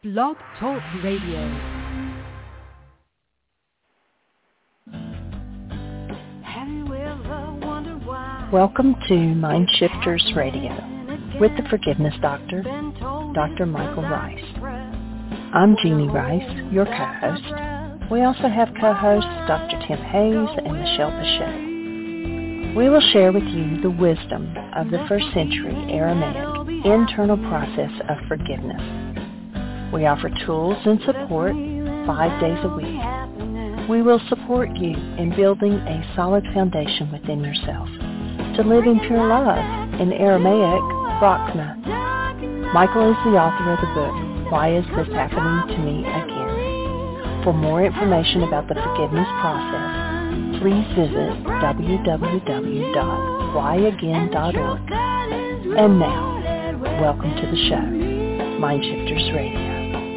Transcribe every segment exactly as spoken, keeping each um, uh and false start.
Blog Talk Radio. Welcome to Mind Shifters Radio with the Forgiveness Doctor, Doctor Michael Rice. I'm Jeannie Rice, your co-host. We also have co-hosts Doctor Tim Hayes and Michelle Pichot. We will share with you the wisdom of the first century Aramaic internal process of forgiveness. We offer tools and support five days a week. We will support you in building a solid foundation within yourself to live in pure love, in Aramaic, Rachma. Michael is the author of the book, Why Is This Happening to Me Again? For more information about the forgiveness process, please visit w w w dot why again dot org. And now, welcome to the show, Mind Shifters Radio.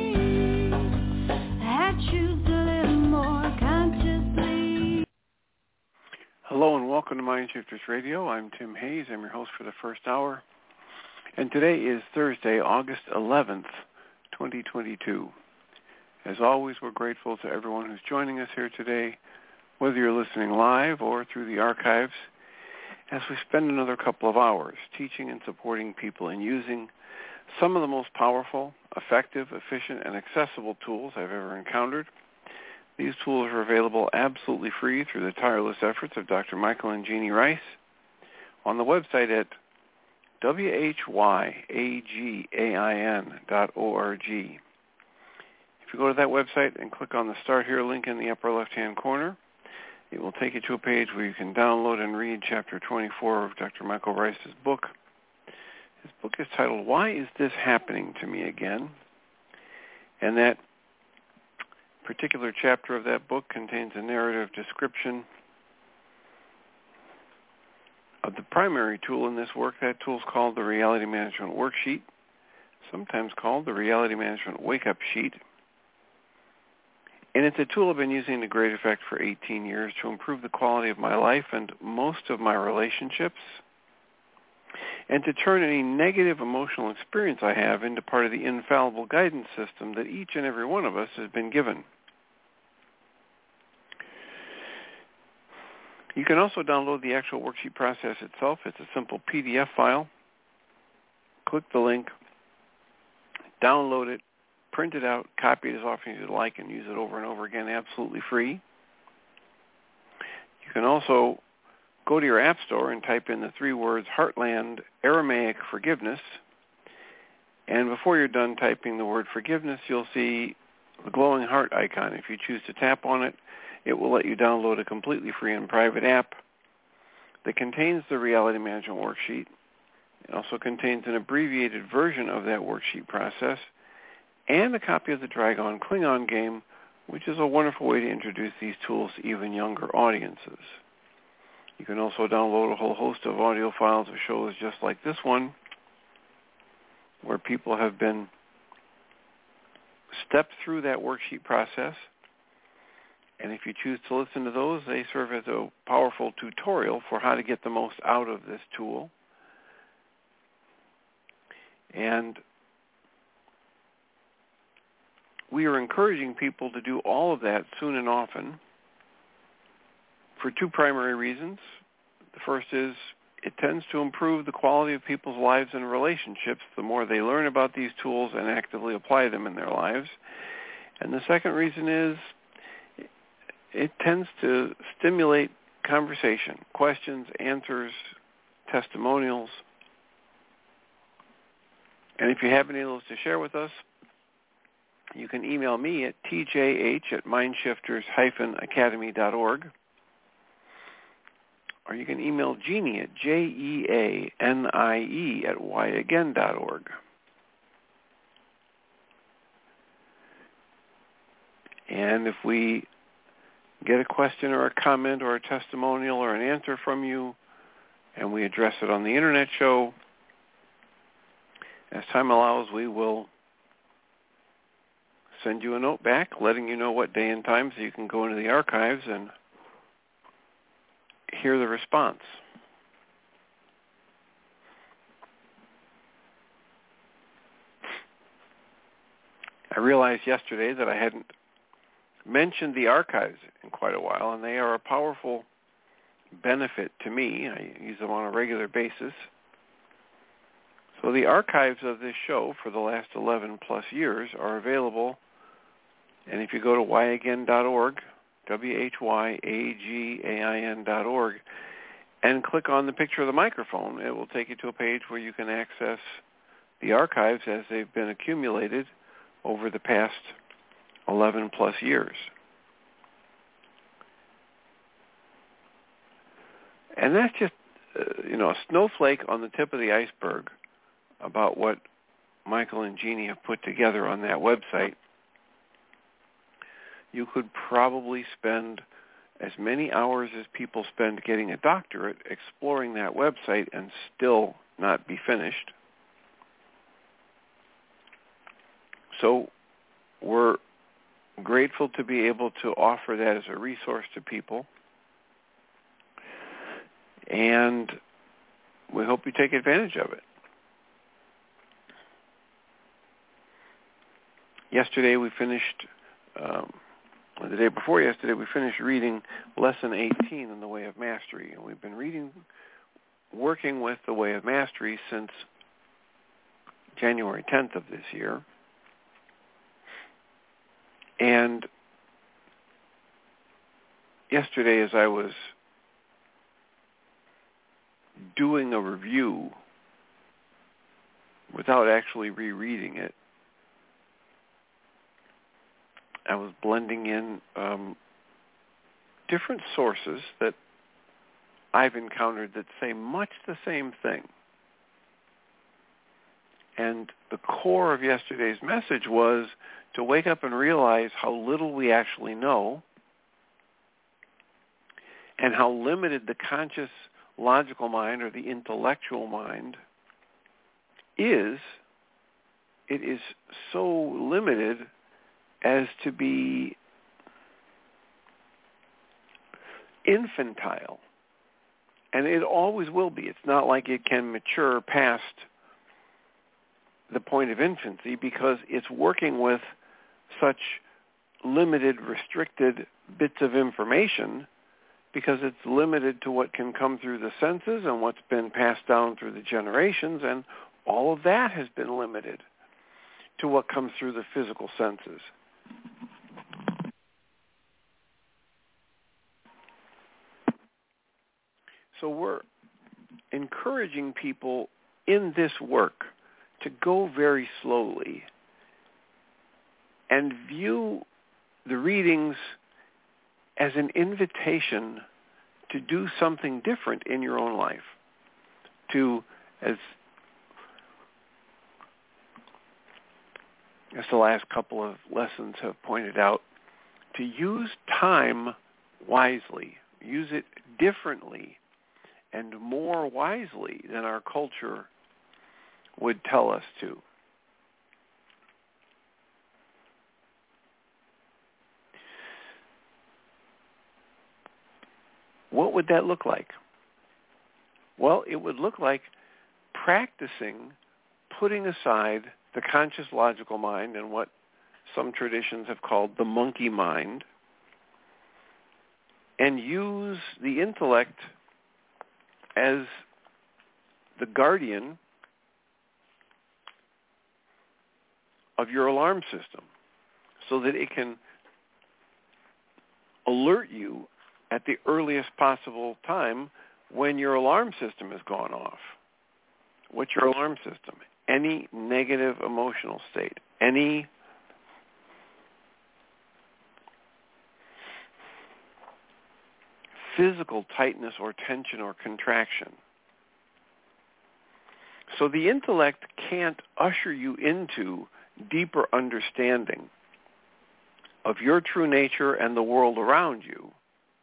Hello and welcome to Mind Shifters Radio. I'm Tim Hayes. I'm your host for the first hour. And today is Thursday, August eleventh, twenty twenty-two. As always, we're grateful to everyone who's joining us here today, whether you're listening live or through the archives, as we spend another couple of hours teaching and supporting people in using some of the most powerful, effective, efficient, and accessible tools I've ever encountered. These tools are available absolutely free through the tireless efforts of Doctor Michael and Jeannie Rice on the website at w h y again dot org. If you go to that website and click on the Start Here link in the upper left-hand corner, it will take you to a page where you can download and read Chapter twenty-four of Doctor Michael Rice's book. His book is titled, Why Is This Happening to Me Again? And that particular chapter of that book contains a narrative description of the primary tool in this work. That tool is called the Reality Management Worksheet, sometimes called the Reality Management Wake-Up Sheet. And it's a tool I've been using to great effect for eighteen years to improve the quality of my life and most of my relationships, and to turn any negative emotional experience I have into part of the infallible guidance system that each and every one of us has been given. You can also download the actual worksheet process itself. It's a simple P D F file. Click the link, download it, print it out, copy it as often as you'd like, and use it over and over again absolutely free. You can also go to your app store and type in the three words Heartland Aramaic Forgiveness. And before you're done typing the word forgiveness, you'll see the glowing heart icon. If you choose to tap on it, it will let you download a completely free and private app that contains the Reality Management Worksheet. It also contains an abbreviated version of that worksheet process and a copy of the Dragon Klingon game, which is a wonderful way to introduce these tools to even younger audiences. You can also download a whole host of audio files of shows just like this one, where people have been stepped through that worksheet process. And if you choose to listen to those, they serve as a powerful tutorial for how to get the most out of this tool. And we are encouraging people to do all of that soon and often for two primary reasons. The first is it tends to improve the quality of people's lives and relationships the more they learn about these tools and actively apply them in their lives. And the second reason is it tends to stimulate conversation, questions, answers, testimonials. And if you have any of those to share with us, you can email me at t j h at mindshifters dash academy dot org. Or you can email Jeannie at J E A N I E at why again dot org. And if we get a question or a comment or a testimonial or an answer from you, and we address it on the Internet show, as time allows, we will send you a note back letting you know what day and time so you can go into the archives and hear the response. I realized yesterday that I hadn't mentioned the archives in quite a while, and they are a powerful benefit to me. I use them on a regular basis. So the archives of this show for the last eleven plus years are available, and if you go to why again dot org, W H Y A G A I N dot org, and click on the picture of the microphone, it will take you to a page where you can access the archives as they've been accumulated over the past eleven plus years. And that's just, uh, you know, a snowflake on the tip of the iceberg about what Michael and Jeannie have put together on that website. You could probably spend as many hours as people spend getting a doctorate exploring that website and still not be finished. So we're grateful to be able to offer that as a resource to people. And we hope you take advantage of it. Yesterday we finished, um, the day before yesterday, we finished reading Lesson eighteen in The Way of Mastery. And we've been reading, working with The Way of Mastery since January tenth of this year. And yesterday, as I was doing a review without actually rereading it, I was blending in um, different sources that I've encountered that say much the same thing. And the core of yesterday's message was to wake up and realize how little we actually know and how limited the conscious logical mind or the intellectual mind is. It is so limited as to be infantile. And it always will be. It's not like it can mature past the point of infancy because it's working with such limited, restricted bits of information because it's limited to what can come through the senses and what's been passed down through the generations, and all of that has been limited to what comes through the physical senses. So we're encouraging people in this work to go very slowly and view the readings as an invitation to do something different in your own life, to, as, as the last couple of lessons have pointed out, to use time wisely, use it differently and more wisely than our culture would tell us to. What would that look like? Well, it would look like practicing putting aside the conscious logical mind and what some traditions have called the monkey mind, and use the intellect as the guardian of your alarm system so that it can alert you at the earliest possible time when your alarm system has gone off. What's your alarm system? Any negative emotional state, any physical tightness or tension or contraction. So the intellect can't usher you into deeper understanding of your true nature and the world around you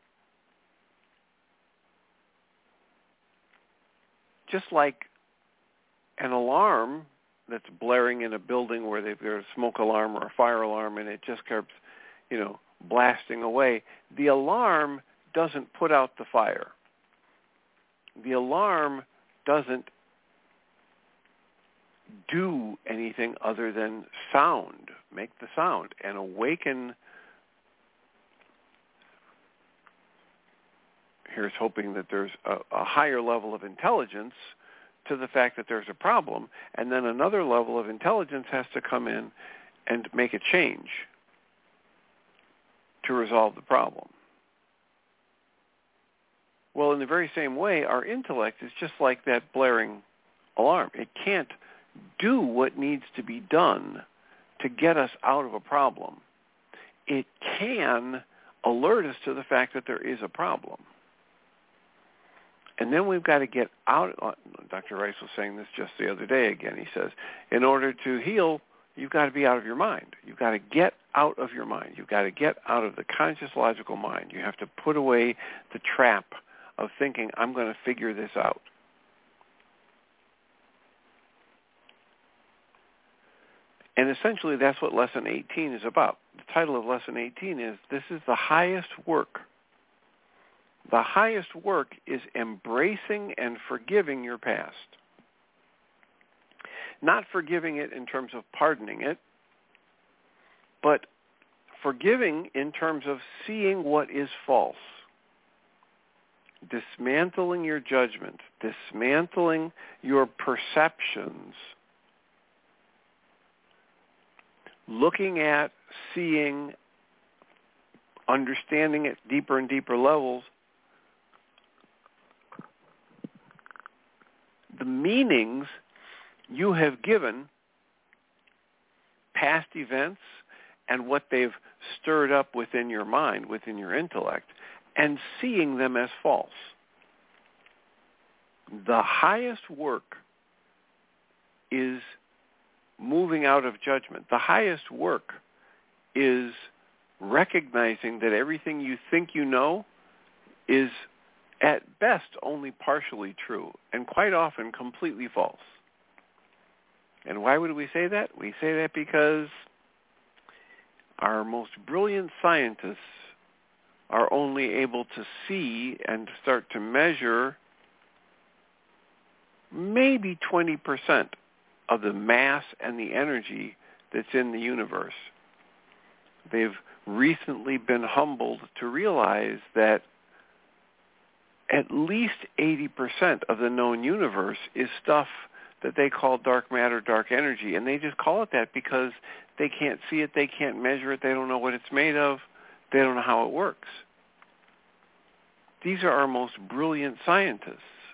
just like an alarm that's blaring in a building where they've got a smoke alarm or a fire alarm and it just keeps, you know, blasting away. The alarm doesn't put out the fire. The alarm doesn't do anything other than sound make the sound and awaken. Here's hoping that there's a, a higher level of intelligence to the fact that there's a problem, and then another level of intelligence has to come in and make a change to resolve the problem. Well, in the very same way, our intellect is just like that blaring alarm. It can't do what needs to be done to get us out of a problem. It can alert us to the fact that there is a problem. And then we've got to get out. Doctor Rice was saying this just the other day again. He says, in order to heal, you've got to be out of your mind. You've got to get out of your mind. You've got to get out of the conscious logical mind. You have to put away the trap of thinking, I'm going to figure this out. And essentially that's what Lesson eighteen is about. The title of Lesson eighteen is, This is the Highest Work. The highest work is embracing and forgiving your past. Not forgiving it in terms of pardoning it, but forgiving in terms of seeing what is false. Dismantling your judgment, dismantling your perceptions, looking at, seeing, understanding at deeper and deeper levels, the meanings you have given past events and what they've stirred up within your mind, within your intellect, and seeing them as false. The highest work is moving out of judgment. The highest work is recognizing that everything you think you know is at best only partially true, and quite often completely false. And why would we say that? We say that because our most brilliant scientists are only able to see and start to measure maybe twenty percent of the mass and the energy that's in the universe. They've recently been humbled to realize that at least eighty percent of the known universe is stuff that they call dark matter, dark energy, and they just call it that because they can't see it, they can't measure it, they don't know what it's made of, they don't know how it works. These are our most brilliant scientists.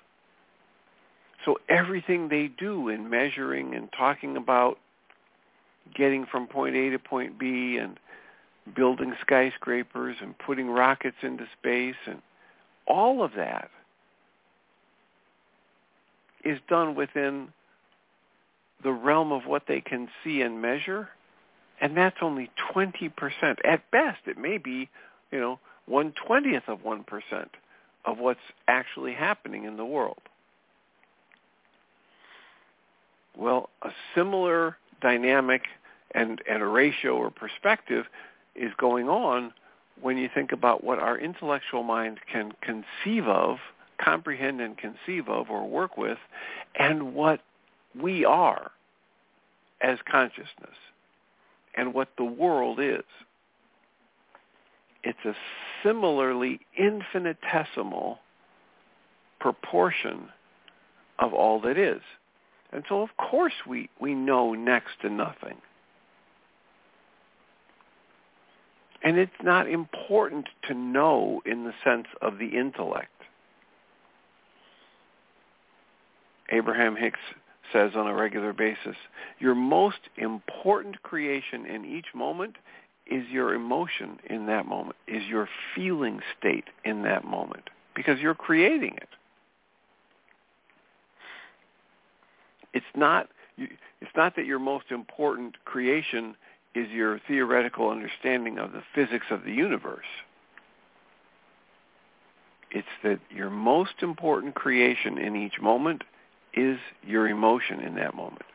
So everything they do in measuring and talking about getting from point A to point B and building skyscrapers and putting rockets into space and all of that is done within the realm of what they can see and measure, and that's only twenty percent. At best, it may be, you know, one twentieth of one percent of what's actually happening in the world. Well, a similar dynamic and, and a ratio or perspective is going on when you think about what our intellectual mind can conceive of, comprehend and conceive of or work with, and what we are as consciousness and what the world is. It's a similarly infinitesimal proportion of all that is. And so, of course, we, we know next to nothing. And it's not important to know in the sense of the intellect. Abraham Hicks says on a regular basis, your most important creation in each moment is your emotion in that moment, is your feeling state in that moment, because you're creating it. It's not, it's not that your most important creation is your theoretical understanding of the physics of the universe. It's that your most important creation in each moment is your emotion in that moment.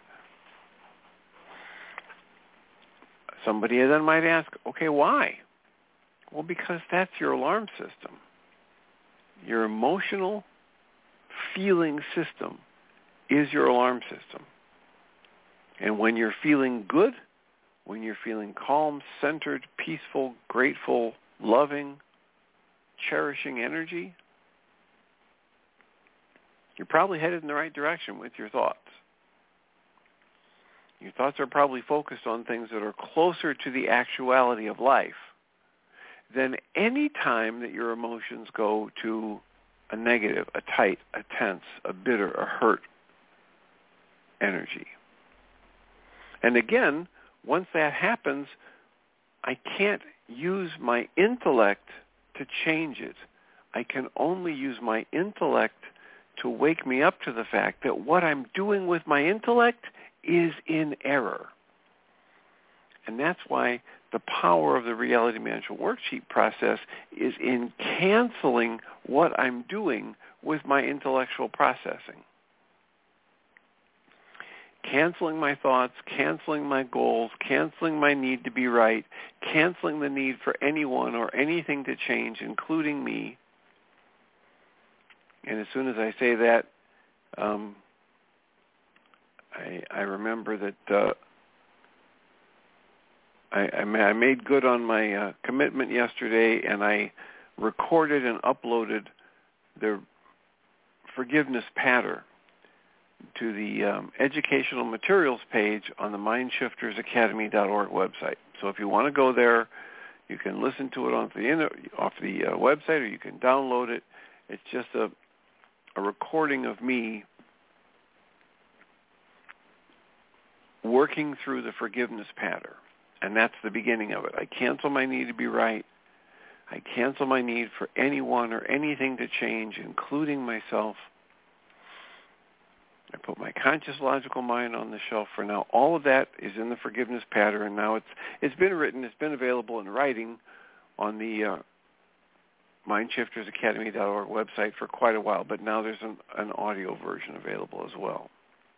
Somebody then might ask, okay, why? Well, because that's your alarm system. Your emotional feeling system is your alarm system. And when you're feeling good, when you're feeling calm, centered, peaceful, grateful, loving, cherishing energy, you're probably headed in the right direction with your thoughts. Your thoughts are probably focused on things that are closer to the actuality of life than any time that your emotions go to a negative, a tight, a tense, a bitter, a hurt energy. And again, once that happens, I can't use my intellect to change it. I can only use my intellect to wake me up to the fact that what I'm doing with my intellect is in error. And that's why the power of the Reality Management Worksheet process is in canceling what I'm doing with my intellectual processing. Canceling my thoughts, canceling my goals, canceling my need to be right, canceling the need for anyone or anything to change, including me. And as soon as I say that, um, I, I remember that uh, I, I made good on my uh, commitment yesterday, and I recorded and uploaded the forgiveness pattern to the um, educational materials page on the mind shifters academy dot org website. So if you want to go there, you can listen to it off the, off the uh, website, or you can download it. It's just a, a recording of me working through the forgiveness pattern. And that's the beginning of it. I cancel my need to be right. I cancel my need for anyone or anything to change, including myself. I put my conscious logical mind on the shelf for now. All of that is in the forgiveness pattern, and now it's it's been written, it's been available in writing on the uh, mind shifters academy dot org website for quite a while, but now there's an, an audio version available as well.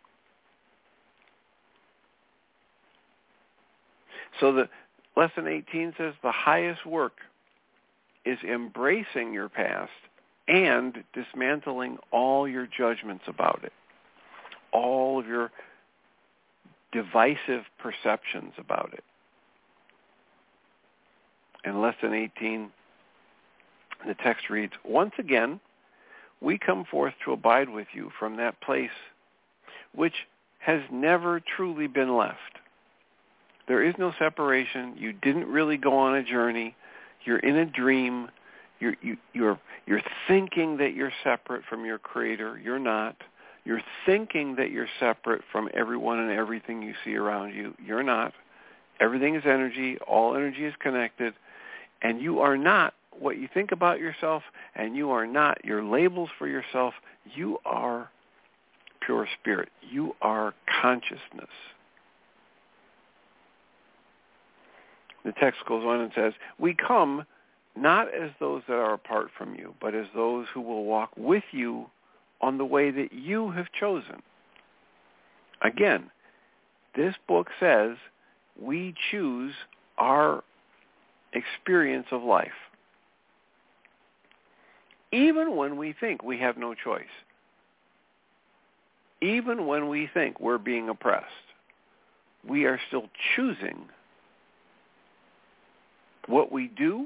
So the lesson eighteen says the highest work is embracing your past and dismantling all your judgments about it, all of your divisive perceptions about it. In lesson eighteen, the text reads, "Once again, we come forth to abide with you from that place which has never truly been left. There is no separation. You didn't really go on a journey. You're in a dream. You're, you, you're, you're thinking that you're separate from your Creator. You're not. You're thinking that you're separate from everyone and everything you see around you. You're not. Everything is energy. All energy is connected. And you are not what you think about yourself, and you are not your labels for yourself. You are pure spirit. You are consciousness." The text goes on and says, "We come not as those that are apart from you, but as those who will walk with you on the way that you have chosen." Again, this book says we choose our experience of life, even when we think we have no choice, even when we think we're being oppressed. We are still choosing what we do,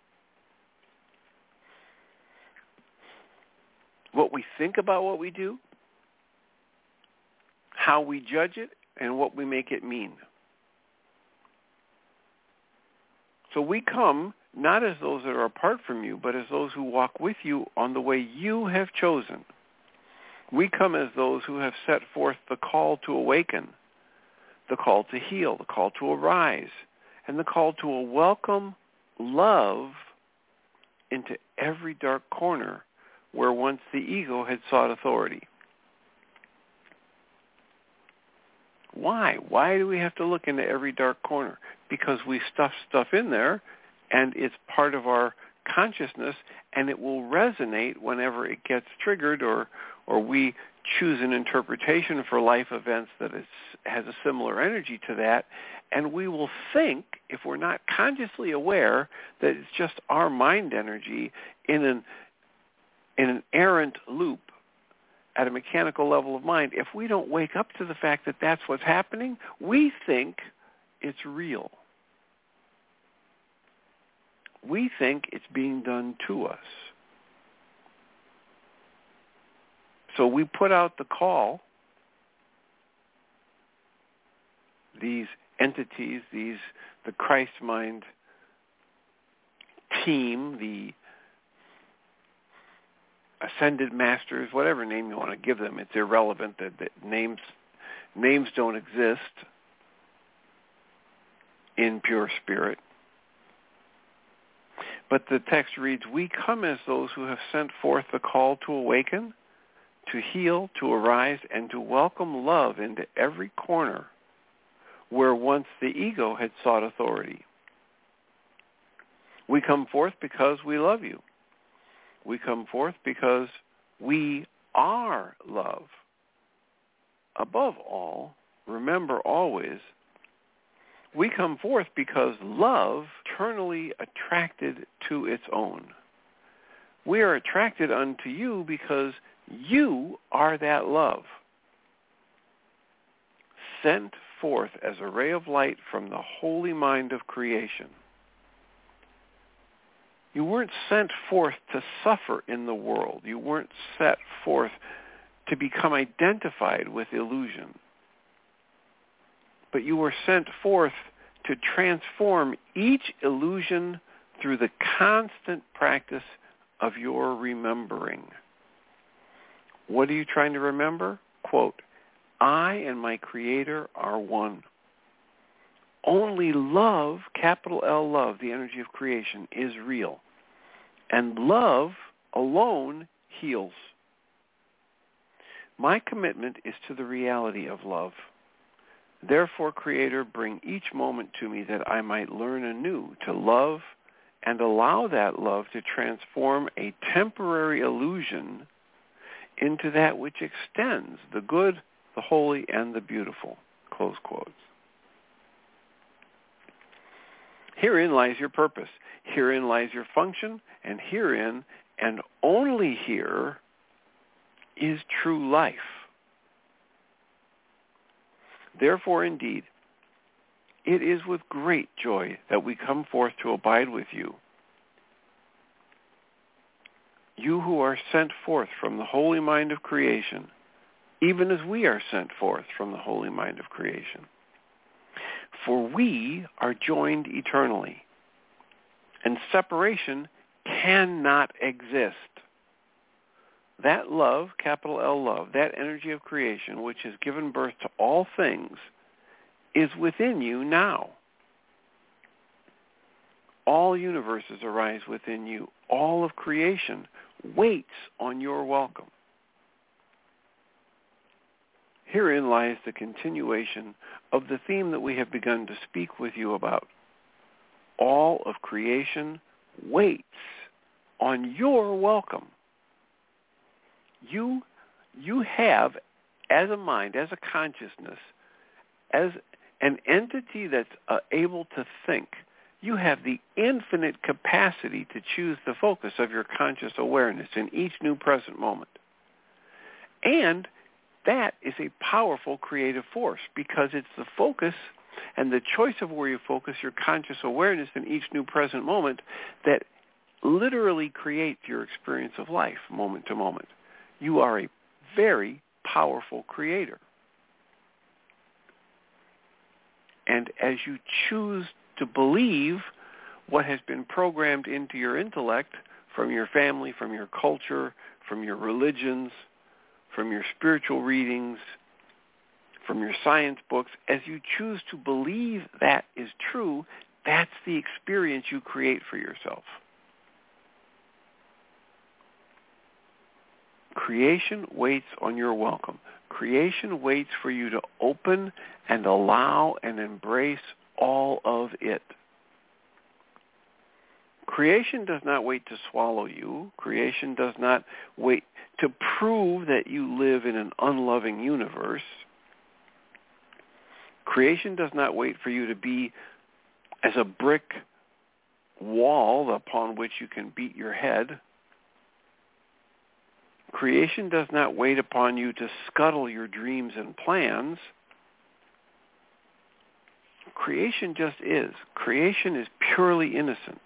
what we think about what we do, how we judge it, and what we make it mean. So we come not as those that are apart from you, but as those who walk with you on the way you have chosen. We come as those who have set forth the call to awaken, the call to heal, the call to arise, and the call to a welcome love into every dark corner where once the ego had sought authority. Why? Why do we have to look into every dark corner? Because we stuff stuff in there, and it's part of our consciousness, and it will resonate whenever it gets triggered, or or we choose an interpretation for life events that is, has a similar energy to that, and we will think, if we're not consciously aware, that it's just our mind energy in an in an errant loop at a mechanical level of mind. If we don't wake up to the fact that that's what's happening, we think it's real. We think it's being done to us. So we put out the call. These entities, these the Christ mind team, the ascended masters, whatever name you want to give them, it's irrelevant. That, that names names don't exist in pure spirit. But the text reads, "We come as those who have sent forth the call to awaken, to heal, to arise, and to welcome love into every corner where once the ego had sought authority. We come forth because we love you. We come forth because we are love. Above all, remember always, we come forth because love eternally attracted to its own. We are attracted unto you because you are that love, sent forth as a ray of light from the holy mind of creation. You weren't sent forth to suffer in the world. You weren't set forth to become identified with illusion. But you were sent forth to transform each illusion through the constant practice of your remembering. What are you trying to remember? Quote, I and my Creator are one. Only love, capital L love, the energy of creation, is real. And love alone heals. My commitment is to the reality of love. Therefore, Creator, bring each moment to me that I might learn anew to love and allow that love to transform a temporary illusion into that which extends the good, the holy, and the beautiful. Close quotes. Herein lies your purpose. Herein lies your function, and herein, and only here, is true life. Therefore, indeed, it is with great joy that we come forth to abide with you, you who are sent forth from the holy mind of creation, even as we are sent forth from the holy mind of creation. For we are joined eternally, and separation cannot exist. That love, capital L love, that energy of creation which has given birth to all things, is within you now. All universes arise within you. All of creation waits on your welcome. Herein lies the continuation of the theme that we have begun to speak with you about. All of creation waits on your welcome. You, you have, as a mind, as a consciousness, as an entity that's uh, able to think, you have the infinite capacity to choose the focus of your conscious awareness in each new present moment. And that is a powerful creative force because it's the focus and the choice of where you focus your conscious awareness in each new present moment that literally creates your experience of life moment to moment. You are a very powerful creator. And as you choose to believe what has been programmed into your intellect from your family, from your culture, from your religions, from your spiritual readings, from your science books, as you choose to believe that is true, that's the experience you create for yourself. Creation waits on your welcome. Creation waits for you to open and allow and embrace all of it. Creation does not wait to swallow you. Creation does not wait to prove that you live in an unloving universe. Creation does not wait for you to be as a brick wall upon which you can beat your head. Creation does not wait upon you to scuttle your dreams and plans. creation just is. Creation is purely innocent.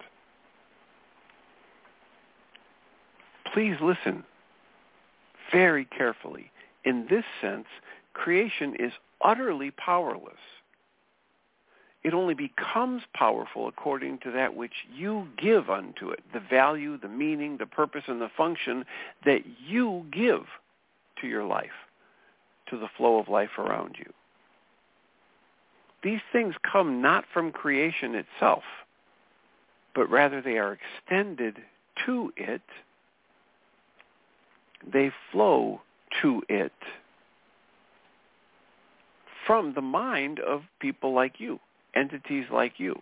Please listen very carefully. In this sense, creation is utterly powerless. It only becomes powerful according to that which you give unto it, the value, the meaning, the purpose, and the function that you give to your life, to the flow of life around you. These things come not from creation itself, but rather they are extended to it. They flow to it from the mind of people like you, entities like you.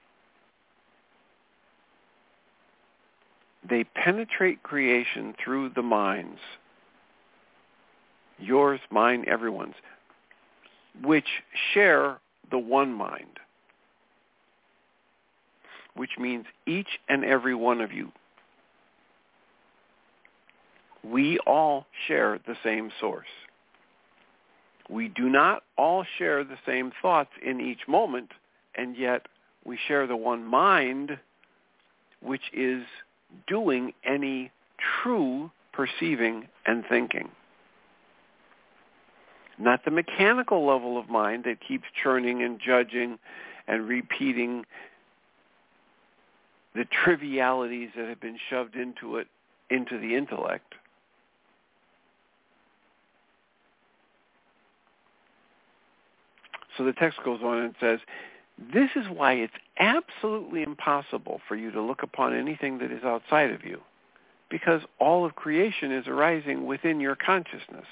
They penetrate creation through the minds, yours, mine, everyone's, which share the one mind, which means each and every one of you. We all share the same source. We do not all share the same thoughts in each moment, and yet we share the one mind which is doing any true perceiving and thinking. Not the mechanical level of mind that keeps churning and judging and repeating the trivialities that have been shoved into it, into the intellect. So the text goes on and says, this is why it's absolutely impossible for you to look upon anything that is outside of you, because all of creation is arising within your consciousness.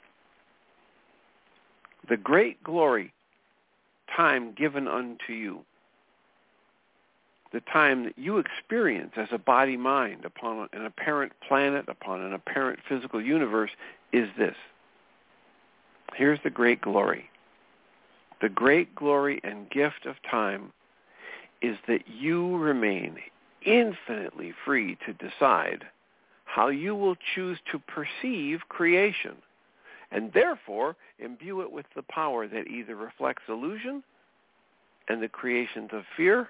The great glory, time given unto you, the time that you experience as a body-mind upon an apparent planet, upon an apparent physical universe, is this. Here's the great glory. The great glory and gift of time is that you remain infinitely free to decide how you will choose to perceive creation, and therefore imbue it with the power that either reflects illusion and the creations of fear,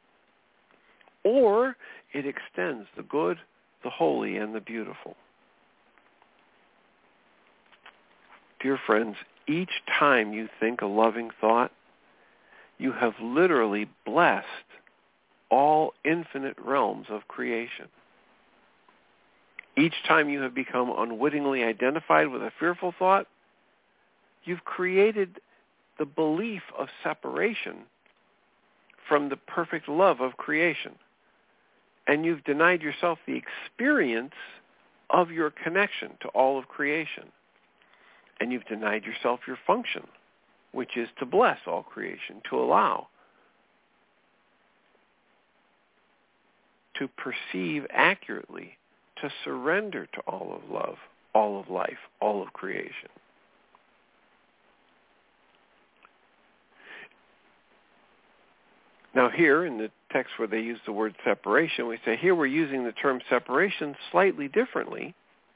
or it extends the good, the holy, and the beautiful. Dear friends, each time you think a loving thought, you have literally blessed all infinite realms of creation. Each time you have become unwittingly identified with a fearful thought, you've created the belief of separation from the perfect love of creation. And you've denied yourself the experience of your connection to all of creation. And you've denied yourself your function, which is to bless all creation, to allow, to perceive accurately, to surrender to all of love, all of life, all of creation. Now here in the text where they use the word separation, we say here we're using the term separation slightly differently,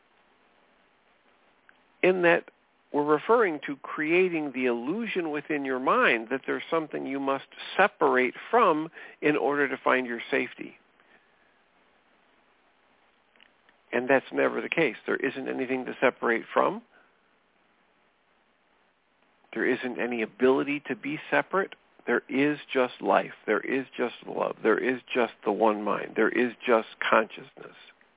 in that we're referring to creating the illusion within your mind that there's something you must separate from in order to find your safety. And that's never the case. There isn't anything to separate from. There isn't any ability to be separate. There is just life. There is just love. There is just the one mind. There is just consciousness.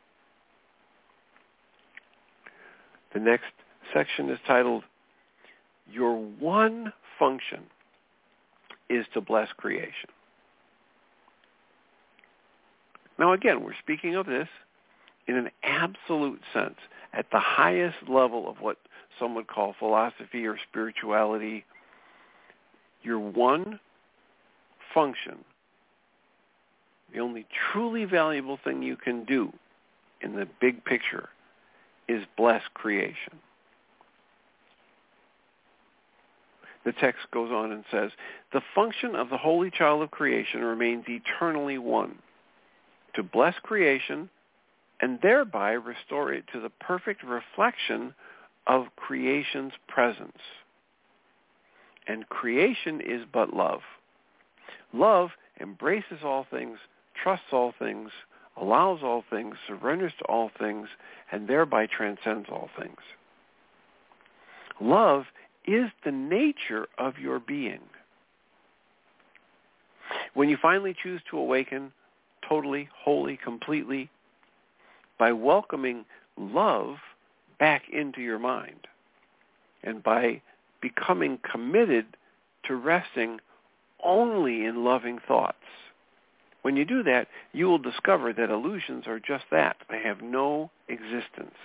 The next section is titled, Your One Function is to Bless Creation. Now again, we're speaking of this in an absolute sense, at the highest level of what some would call philosophy or spirituality. Your one function, the only truly valuable thing you can do in the big picture, is bless creation. The text goes on and says, the function of the holy child of creation remains eternally one, to bless creation and thereby restore it to the perfect reflection of creation's presence. And creation is but love. Love embraces all things, trusts all things, allows all things, surrenders to all things, and thereby transcends all things. Love is the nature of your being. When you finally choose to awaken totally, wholly, completely, by welcoming love back into your mind and by becoming committed to resting only in loving thoughts, when you do that, you will discover that illusions are just that. They have no existence.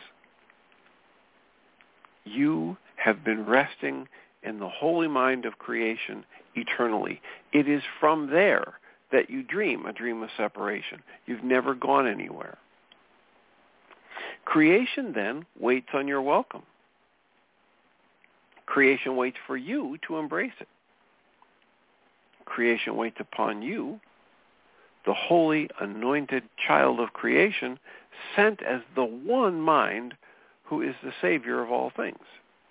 You have been resting in the holy mind of creation eternally. It is from there that you dream a dream of separation. You've never gone anywhere. Creation then waits on your welcome. Creation waits for you to embrace it. Creation waits upon you, the holy, anointed child of creation, sent as the one mind who is the Savior of all things.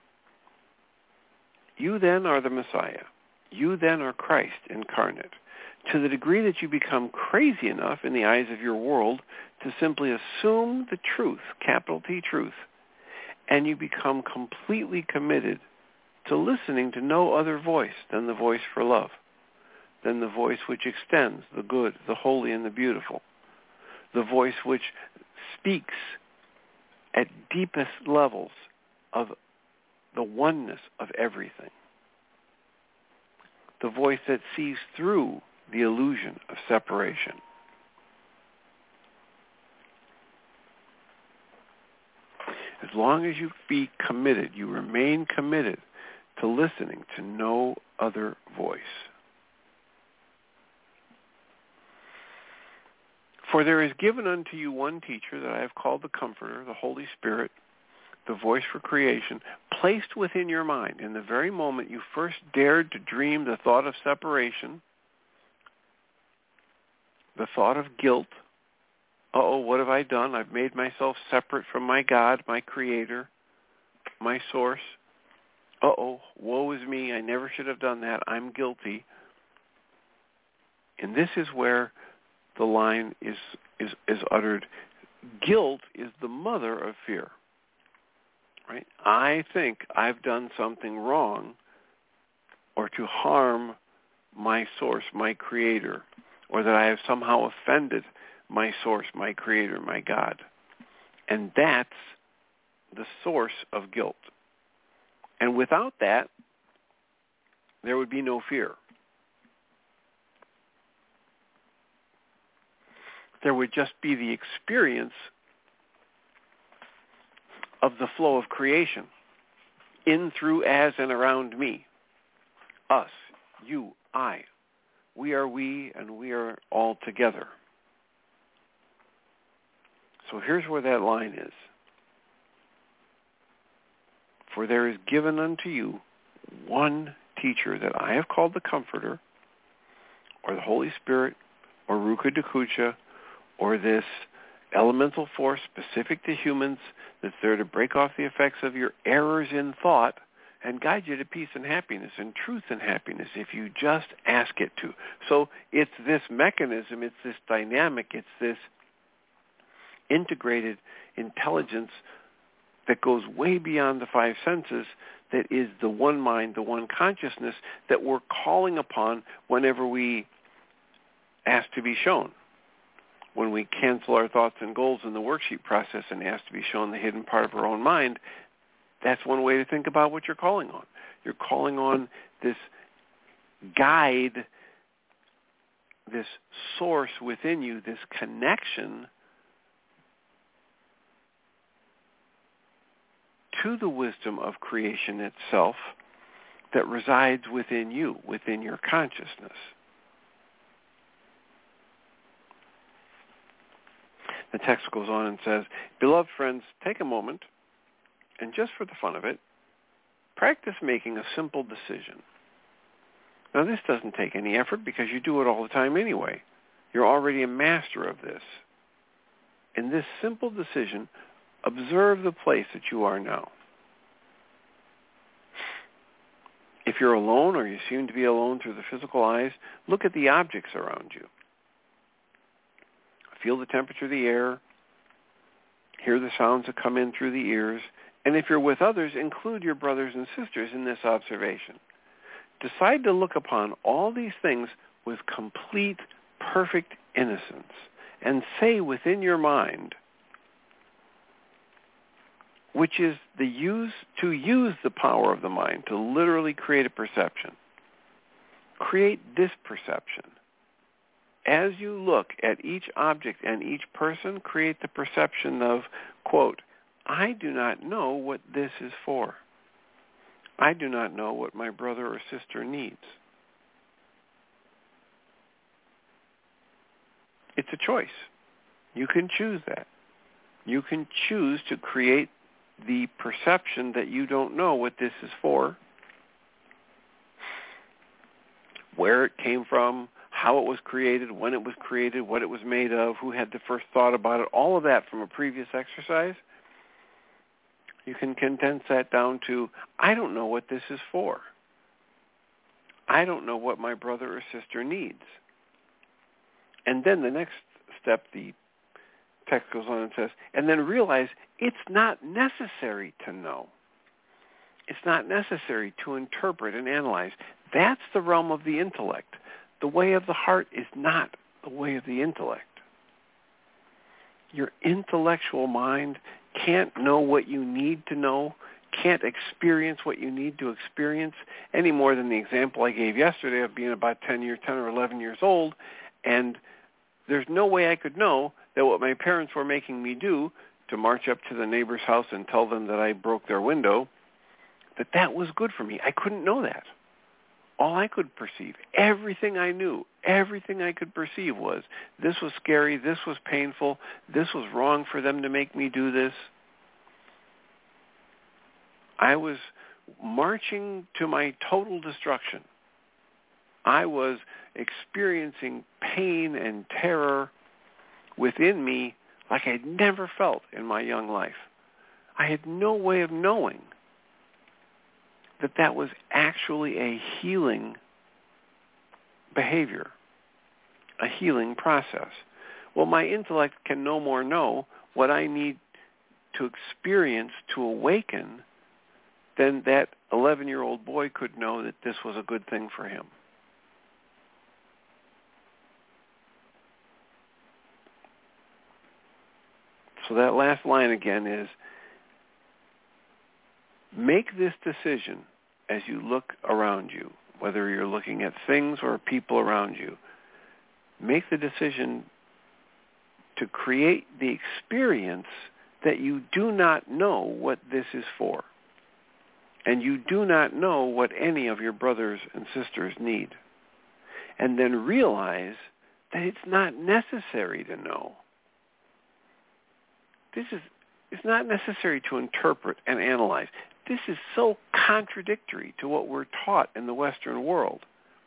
You then are the Messiah. You then are Christ incarnate. To the degree that you become crazy enough in the eyes of your world to simply assume the truth, capital T truth, and you become completely committed to listening to no other voice than the voice for love, than the voice which extends the good, the holy, and the beautiful, the voice which speaks at deepest levels of the oneness of everything, the voice that sees through the illusion of separation. As long as you be committed, you remain committed to listening to no other voice. For there is given unto you one teacher that I have called the Comforter, the Holy Spirit, the voice for creation, placed within your mind in the very moment you first dared to dream the thought of separation, the thought of guilt. Uh-oh, what have I done? I've made myself separate from my God, my Creator, my source. Uh-oh, woe is me. I never should have done that. I'm guilty. And this is where the line is, is, is uttered. Guilt is the mother of fear. Right? I think I've done something wrong or to harm my source, my Creator, or that I have somehow offended my source, my Creator, my God. And that's the source of guilt. And without that, there would be no fear. There would just be the experience of the flow of creation in, through, as, and around me. Us, you, I. We are we, and we are all together. So here's where that line is. For there is given unto you one teacher that I have called the Comforter, or the Holy Spirit, or Rucha Dakucha, or this elemental force specific to humans that's there to break off the effects of your errors in thought and guide you to peace and happiness and truth and happiness if you just ask it to. So it's this mechanism, it's this dynamic, it's this integrated intelligence that goes way beyond the five senses, that is the one mind, the one consciousness that we're calling upon whenever we ask to be shown. When we cancel our thoughts and goals in the worksheet process and ask to be shown the hidden part of our own mind, that's one way to think about what you're calling on. You're calling on this guide, this source within you, this connection to the wisdom of creation itself that resides within you, within your consciousness. The text goes on and says, beloved friends, take a moment and just for the fun of it, practice making a simple decision. Now this doesn't take any effort because you do it all the time anyway. You're already a master of this. In this simple decision, observe the place that you are now. If you're alone or you seem to be alone through the physical eyes, look at the objects around you. Feel the temperature of the air. Hear the sounds that come in through the ears. And if you're with others, include your brothers and sisters in this observation. Decide to look upon all these things with complete, perfect innocence, and say within your mind, which is the use to use the power of the mind to literally create a perception. Create this perception. As you look at each object and each person, create the perception of, quote, I do not know what this is for. I do not know what my brother or sister needs. It's a choice. You can choose that. You can choose to create the perception that you don't know what this is for, where it came from, how it was created, when it was created, what it was made of, who had the first thought about it, all of that from a previous exercise. You can condense that down to, I don't know what this is for. I don't know what my brother or sister needs. And then the next step, the text goes on and says, and then realize it's not necessary to know. It's not necessary to interpret and analyze. That's the realm of the intellect. The way of the heart is not the way of the intellect. Your intellectual mind can't know what you need to know, can't experience what you need to experience, any more than the example I gave yesterday of being about ten years, ten or eleven years old, and there's no way I could know that what my parents were making me do, to march up to the neighbor's house and tell them that I broke their window, that that was good for me. I couldn't know that. All I could perceive, everything I knew, everything I could perceive was, this was scary, this was painful, this was wrong for them to make me do this. I was marching to my total destruction. I was experiencing pain and terror within me like I'd never felt in my young life. I had no way of knowing that that was actually a healing behavior, a healing process. Well, my intellect can no more know what I need to experience to awaken than that eleven-year-old boy could know that this was a good thing for him. So that last line again is, make this decision as you look around you, whether you're looking at things or people around you. Make the decision to create the experience that you do not know what this is for. And you do not know what any of your brothers and sisters need. And then realize that it's not necessary to know. This is it's not necessary to interpret and analyze. This is so contradictory to what we're taught in the Western world.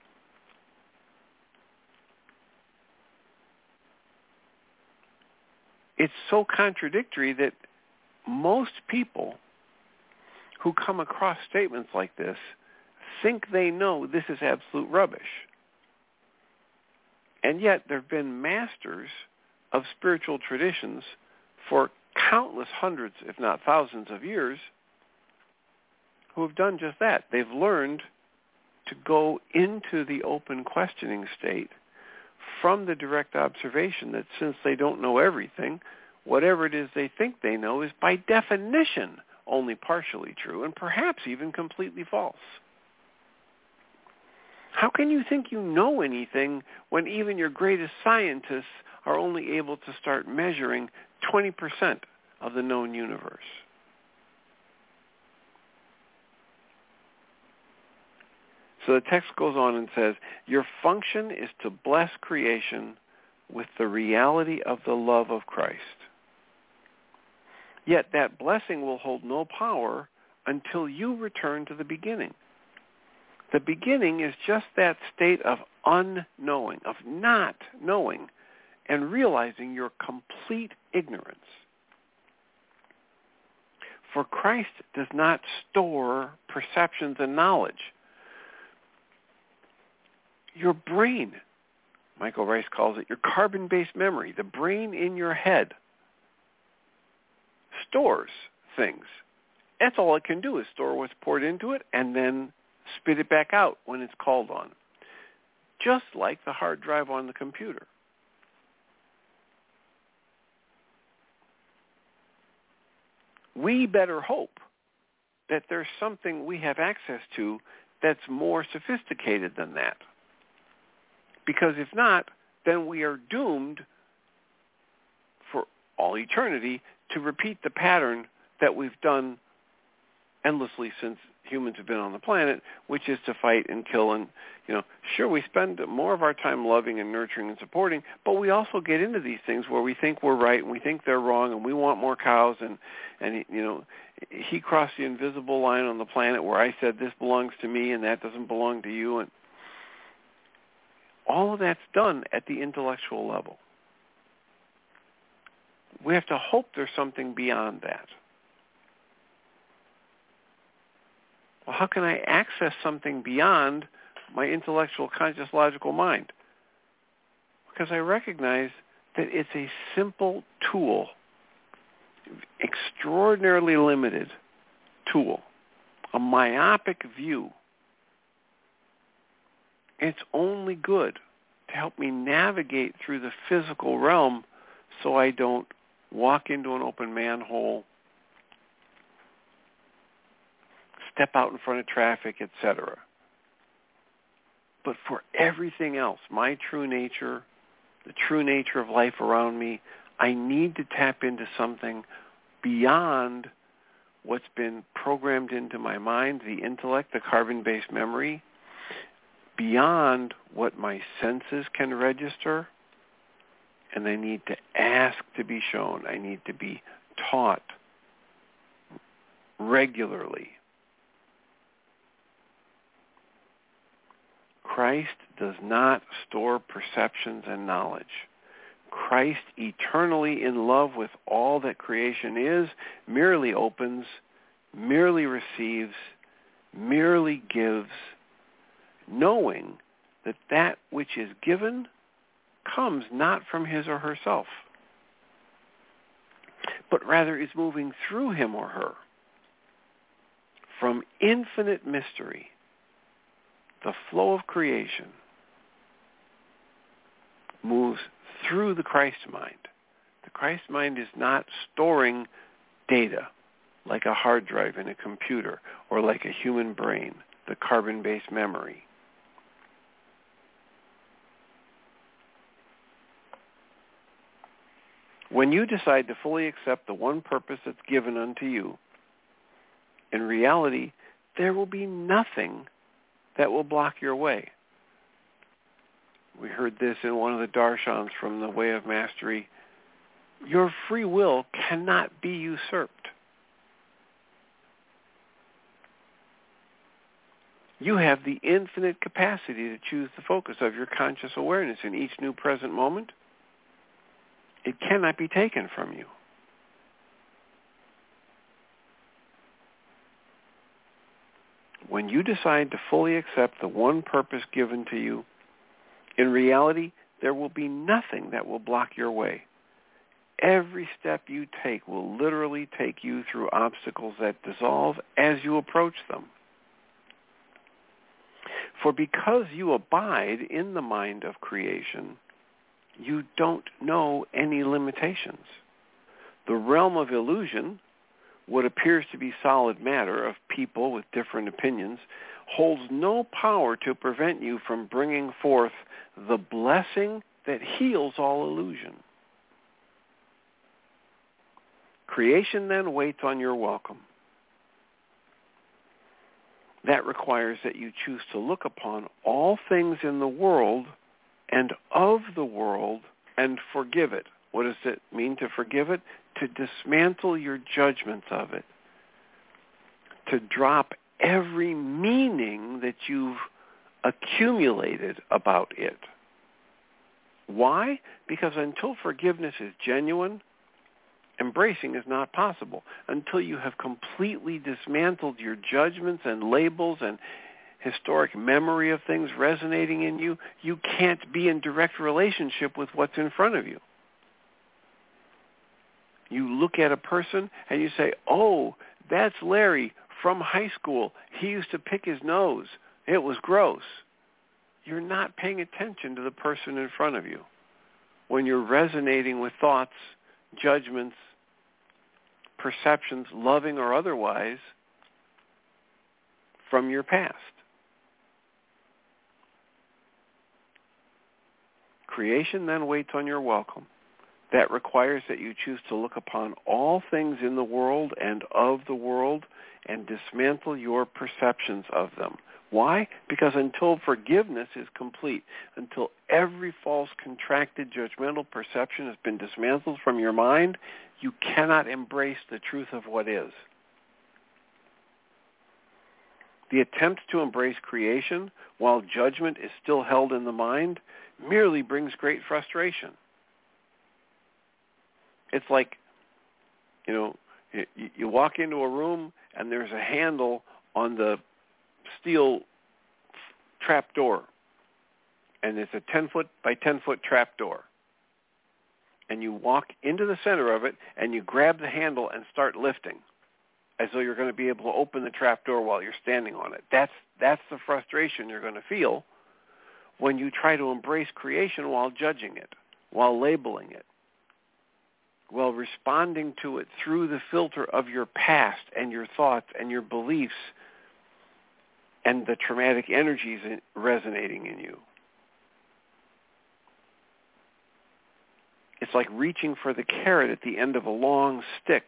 It's so contradictory that most people who come across statements like this think they know this is absolute rubbish. And yet there have been masters of spiritual traditions for countless hundreds, if not thousands of years, who have done just that. They've learned to go into the open questioning state from the direct observation that since they don't know everything, whatever it is they think they know is by definition only partially true and perhaps even completely false. How can you think you know anything when even your greatest scientists are only able to start measuring twenty percent of the known universe? So the text goes on and says, your function is to bless creation with the reality of the love of Christ. Yet that blessing will hold no power until you return to the beginning. The beginning is just that state of unknowing, of not knowing, and realizing your complete ignorance. For Christ does not store perceptions and knowledge, Your brain, Michael Rice calls it, your carbon-based memory, the brain in your head, stores things. That's all it can do is store what's poured into it and then spit it back out when it's called on, just like the hard drive on the computer. We better hope that there's something we have access to that's more sophisticated than that. Because if not, then we are doomed for all eternity to repeat the pattern that we've done endlessly since humans have been on the planet, which is to fight and kill. And, you know, sure, we spend more of our time loving and nurturing and supporting, but we also get into these things where we think we're right and we think they're wrong and we want more cows. And, and you know, he crossed the invisible line on the planet where I said this belongs to me and that doesn't belong to you. And all of that's done at the intellectual level. We have to hope there's something beyond that. Well, how can I access something beyond my intellectual, conscious, logical mind? Because I recognize that it's a simple tool, extraordinarily limited tool, a myopic view. It's only good to help me navigate through the physical realm so I don't walk into an open manhole, step out in front of traffic, et cetera. But for everything else, my true nature, the true nature of life around me, I need to tap into something beyond what's been programmed into my mind, the intellect, the carbon-based memory, beyond what my senses can register, and I need to ask to be shown. I need to be taught regularly. Christ does not store perceptions and knowledge. Christ, eternally in love with all that creation is, merely opens, merely receives, merely gives, knowing that that which is given comes not from his or herself, but rather is moving through him or her from infinite mystery. The flow of creation moves through the Christ mind. The Christ mind is not storing data like a hard drive in a computer or like a human brain, the carbon-based memory. When you decide to fully accept the one purpose that's given unto you, in reality, there will be nothing that will block your way. We heard this in one of the darshans from the Way of Mastery. Your free will cannot be usurped. You have the infinite capacity to choose the focus of your conscious awareness in each new present moment. It cannot be taken from you. When you decide to fully accept the one purpose given to you, in reality, there will be nothing that will block your way. Every step you take will literally take you through obstacles that dissolve as you approach them. For because you abide in the mind of creation, you don't know any limitations. The realm of illusion, what appears to be solid matter of people with different opinions, holds no power to prevent you from bringing forth the blessing that heals all illusion. Creation then waits on your welcome. That requires that you choose to look upon all things in the world and of the world and forgive it. What does it mean to forgive it? To dismantle your judgments of it. To drop every meaning that you've accumulated about it. Why? Because until forgiveness is genuine, embracing is not possible. Until you have completely dismantled your judgments and labels and historic memory of things resonating in you, you can't be in direct relationship with what's in front of you. You look at a person and you say, oh, that's Larry from high school. He used to pick his nose. It was gross. You're not paying attention to the person in front of you when you're resonating with thoughts, judgments, perceptions, loving or otherwise, from your past. Creation then waits on your welcome. That requires that you choose to look upon all things in the world and of the world and dismantle your perceptions of them. Why? Because until forgiveness is complete, until every false, contracted, judgmental perception has been dismantled from your mind, you cannot embrace the truth of what is. The attempt to embrace creation while judgment is still held in the mind merely brings great frustration. It's like, you know, you, you walk into a room and there's a handle on the steel trap door, and it's a ten-foot by ten-foot trap door. And you walk into the center of it and you grab the handle and start lifting, as though you're going to be able to open the trap door while you're standing on it. That's that's the frustration you're going to feel when you try to embrace creation while judging it, while labeling it, while responding to it through the filter of your past and your thoughts and your beliefs and the traumatic energies resonating in you. It's like reaching for the carrot at the end of a long stick.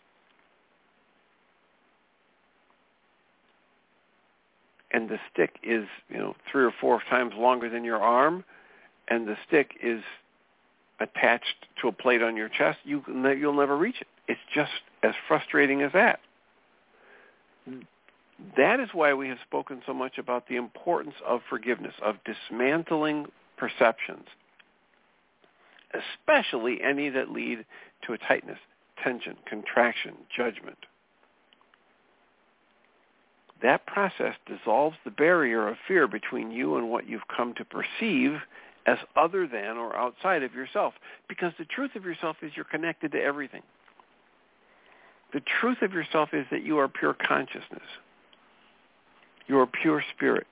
And the stick is, you know, three or four times longer than your arm, and the stick is attached to a plate on your chest, you, you'll never reach it. It's just as frustrating as that. That is why we have spoken so much about the importance of forgiveness, of dismantling perceptions, especially any that lead to a tightness, tension, contraction, judgment. That process dissolves the barrier of fear between you and what you've come to perceive as other than or outside of yourself, because the truth of yourself is you're connected to everything. The truth of yourself is that you are pure consciousness. You are pure spirit.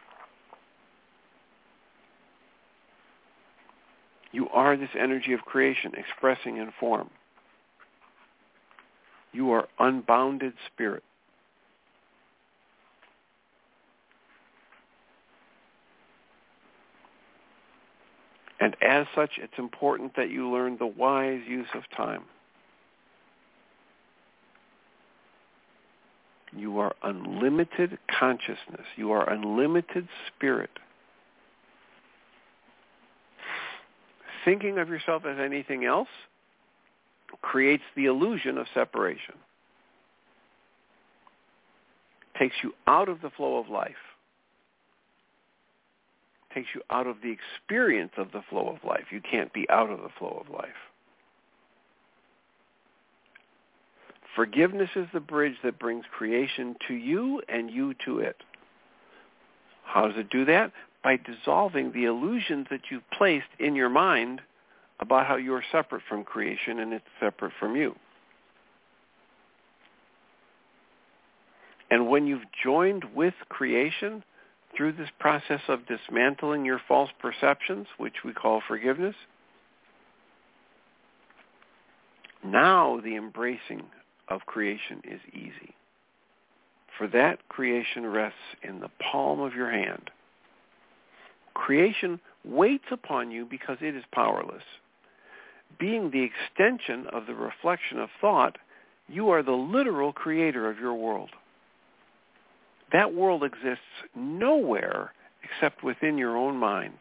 You are this energy of creation expressing in form. You are unbounded spirit. And as such, it's important that you learn the wise use of time. You are unlimited consciousness. You are unlimited spirit. Thinking of yourself as anything else creates the illusion of separation. Takes you out of the flow of life. Takes you out of the experience of the flow of life. You can't be out of the flow of life. Forgiveness is the bridge that brings creation to you and you to it. How does it do that? By dissolving the illusions that you've placed in your mind about how you're separate from creation and it's separate from you. And when you've joined with creation through this process of dismantling your false perceptions, which we call forgiveness, now the embracing of creation is easy. For that, creation rests in the palm of your hand. Creation waits upon you because it is powerless. Being the extension of the reflection of thought, you are the literal creator of your world. That world exists nowhere except within your own mind.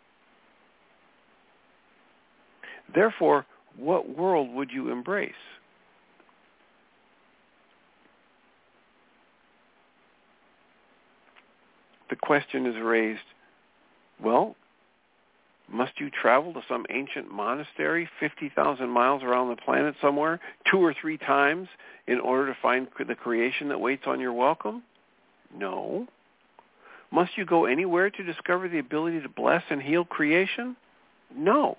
Therefore, what world would you embrace? The question is raised, well, must you travel to some ancient monastery fifty thousand miles around the planet somewhere two or three times in order to find the creation that waits on your welcome? No. Must you go anywhere to discover the ability to bless and heal creation? No.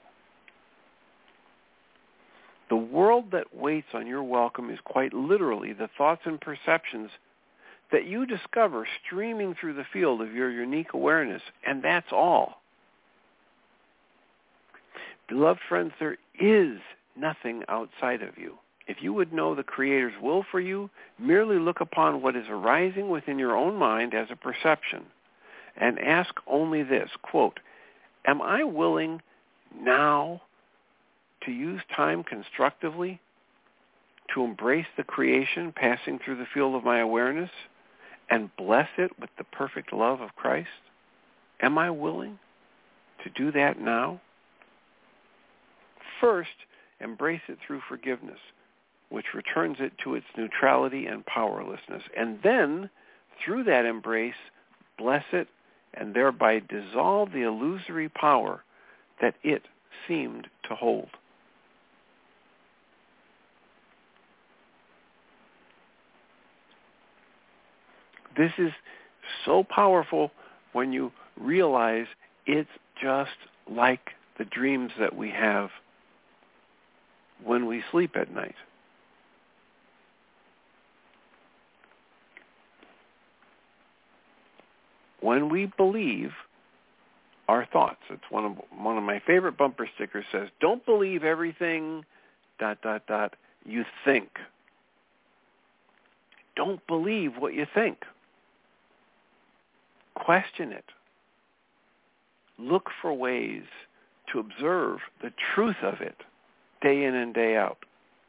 The world that waits on your welcome is quite literally the thoughts and perceptions that you discover streaming through the field of your unique awareness, and that's all. Beloved friends, there is nothing outside of you. If you would know the Creator's will for you, merely look upon what is arising within your own mind as a perception and ask only this, quote, am I willing now to use time constructively to embrace the creation passing through the field of my awareness and bless it with the perfect love of Christ? Am I willing to do that now? First, embrace it through forgiveness, which returns it to its neutrality and powerlessness. And then, through that embrace, bless it and thereby dissolve the illusory power that it seemed to hold. This is so powerful when you realize it's just like the dreams that we have when we sleep at night. When we believe our thoughts, it's one of one of my favorite bumper stickers says, don't believe everything dot dot dot you think. Don't believe what you think. Question it. Look for ways to observe the truth of it day in and day out.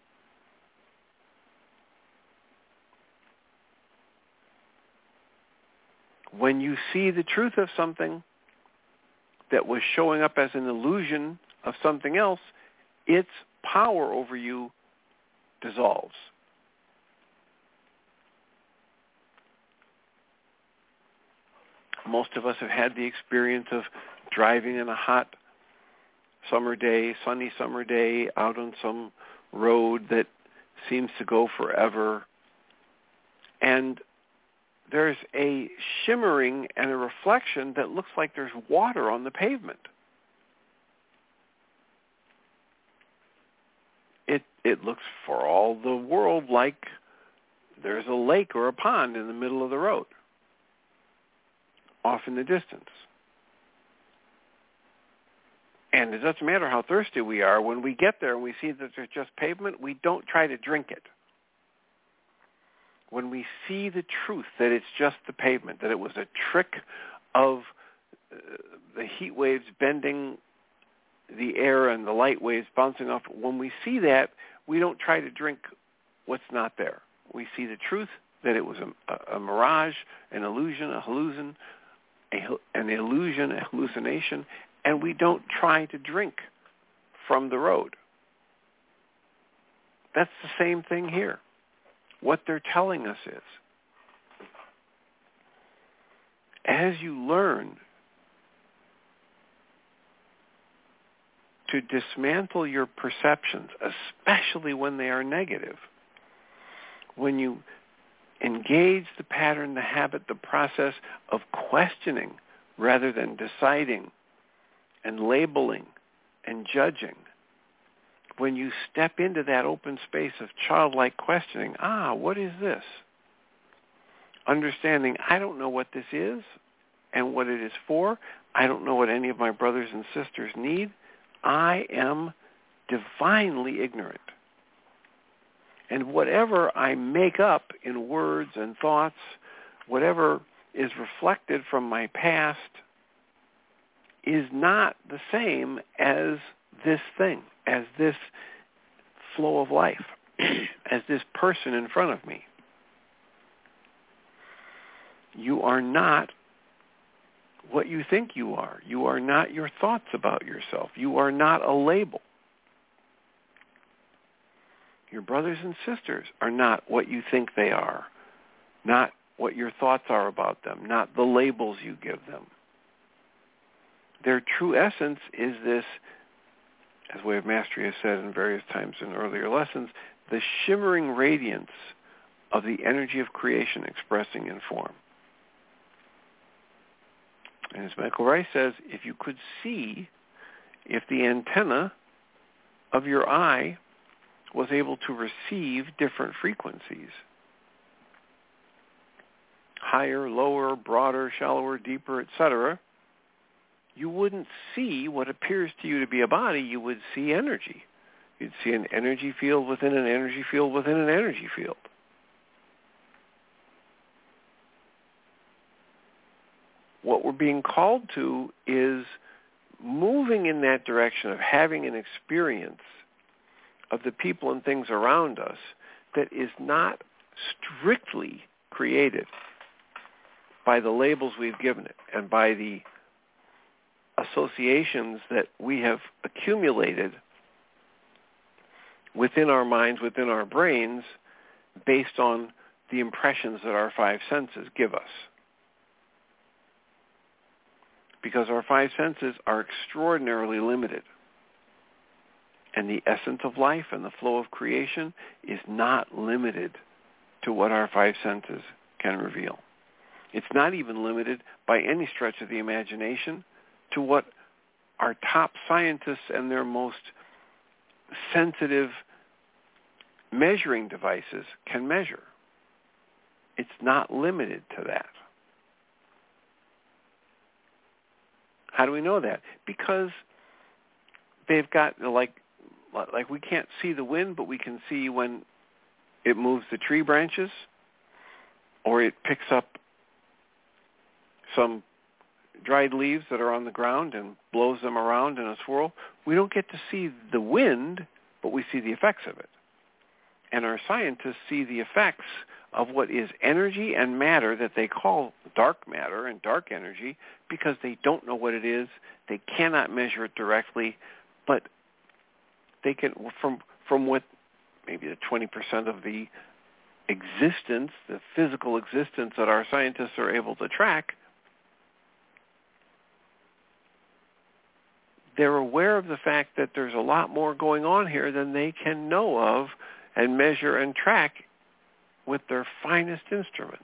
When you see the truth of something that was showing up as an illusion of something else, its power over you dissolves. Most of us have had the experience of driving in a hot summer day, sunny summer day, out on some road that seems to go forever. And there's a shimmering and a reflection that looks like there's water on the pavement. It it looks for all the world like there's a lake or a pond in the middle of the road, off in the distance. And it doesn't matter how thirsty we are, when we get there and we see that there's just pavement, we don't try to drink it. When we see the truth that it's just the pavement, that it was a trick of uh, the heat waves bending the air and the light waves bouncing off, when we see that, we don't try to drink what's not there. We see the truth that it was a, a mirage, an illusion, a hallucin, a, an illusion, a hallucination, and we don't try to drink from the road. That's the same thing here. What they're telling us is, as you learn to dismantle your perceptions, especially when they are negative, when you engage the pattern, the habit, the process of questioning rather than deciding and labeling and judging, when you step into that open space of childlike questioning, ah, what is this? Understanding, I don't know what this is and what it is for. I don't know what any of my brothers and sisters need. I am divinely ignorant. And whatever I make up in words and thoughts, whatever is reflected from my past, is not the same as this thing, as this flow of life, as this person in front of me. You are not what you think you are. You are not your thoughts about yourself. You are not a label. Your brothers and sisters are not what you think they are, not what your thoughts are about them, not the labels you give them. Their true essence is this, as Way of Mastery has said in various times in earlier lessons, the shimmering radiance of the energy of creation expressing in form. And as Michael Rice says, if you could see if the antenna of your eye was able to receive different frequencies, higher, lower, broader, shallower, deeper, et cetera, you wouldn't see what appears to you to be a body. You would see energy. You'd see an energy field within an energy field within an energy field. What we're being called to is moving in that direction of having an experience of the people and things around us that is not strictly created by the labels we've given it and by the associations that we have accumulated within our minds, within our brains, based on the impressions that our five senses give us. Because our five senses are extraordinarily limited. And the essence of life and the flow of creation is not limited to what our five senses can reveal. It's not even limited by any stretch of the imagination to what our top scientists and their most sensitive measuring devices can measure. It's not limited to that. How do we know that? Because they've got, like, like we can't see the wind, but we can see when it moves the tree branches or it picks up some dried leaves that are on the ground and blows them around in a swirl. We don't get to see the wind, but we see the effects of it. And our scientists see the effects of what is energy and matter that they call dark matter and dark energy because they don't know what it is. They cannot measure it directly, but they can, from from what maybe the twenty percent of the existence, the physical existence that our scientists are able to track, they're aware of the fact that there's a lot more going on here than they can know of and measure and track with their finest instruments.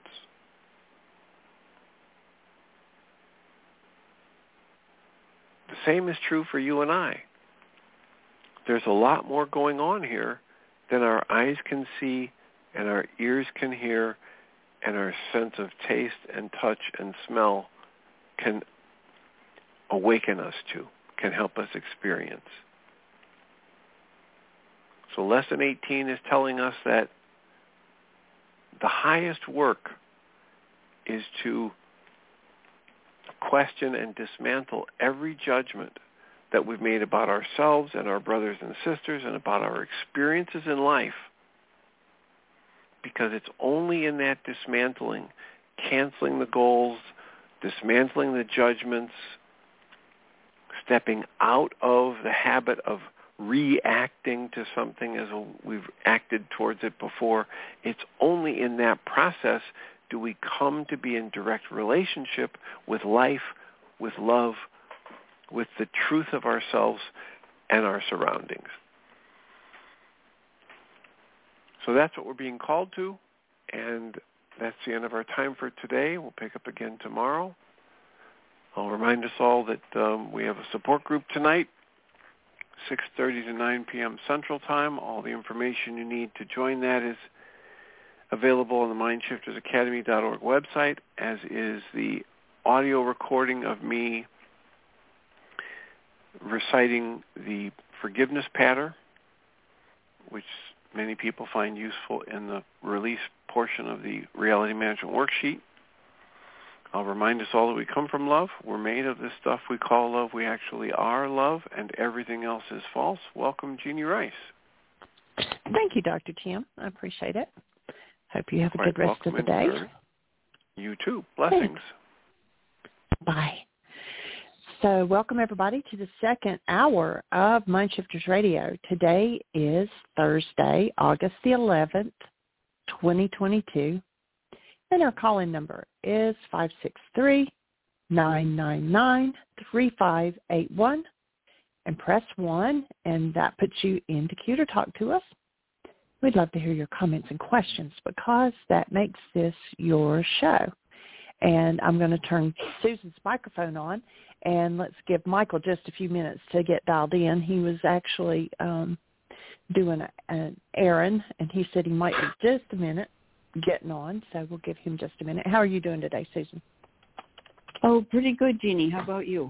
The same is true for you and I. There's a lot more going on here than our eyes can see and our ears can hear and our sense of taste and touch and smell can awaken us to, can help us experience. So lesson eighteen is telling us that the highest work is to question and dismantle every judgment that we've made about ourselves and our brothers and sisters and about our experiences in life, because it's only in that dismantling, canceling the goals, dismantling the judgments, stepping out of the habit of reacting to something as we've acted towards it before. It's only in that process do we come to be in direct relationship with life, with love, with the truth of ourselves and our surroundings. So that's what we're being called to, and that's the end of our time for today. We'll pick up again tomorrow. I'll remind us all that um, we have a support group tonight, six thirty to nine p.m. Central Time. All the information you need to join that is available on the mind shifters academy dot org website, as is the audio recording of me reciting the forgiveness pattern, which many people find useful in the release portion of the reality management worksheet. I'll remind us all that we come from love. We're made of this stuff we call love. We actually are love, and everything else is false. Welcome, Jeannie Rice. Thank you, Doctor Tim. I appreciate it. Hope you have a Quite good rest of the day. Sir. You too. Blessings. Thanks. Bye. So welcome, everybody, to the second hour of Mind Shifters Radio. Today is Thursday, August the eleventh, twenty twenty-two. And our call-in number is five six three, nine nine nine, three five eight one. And press one, and that puts you into queue to talk to us. We'd love to hear your comments and questions because that makes this your show. And I'm going to turn Susan's microphone on, and let's give Michael just a few minutes to get dialed in. He was actually um, doing a, an errand, and he said he might be just a minute getting on, so we'll give him just a minute. How are you doing today, Susan? Oh, pretty good, Jeannie. How about you?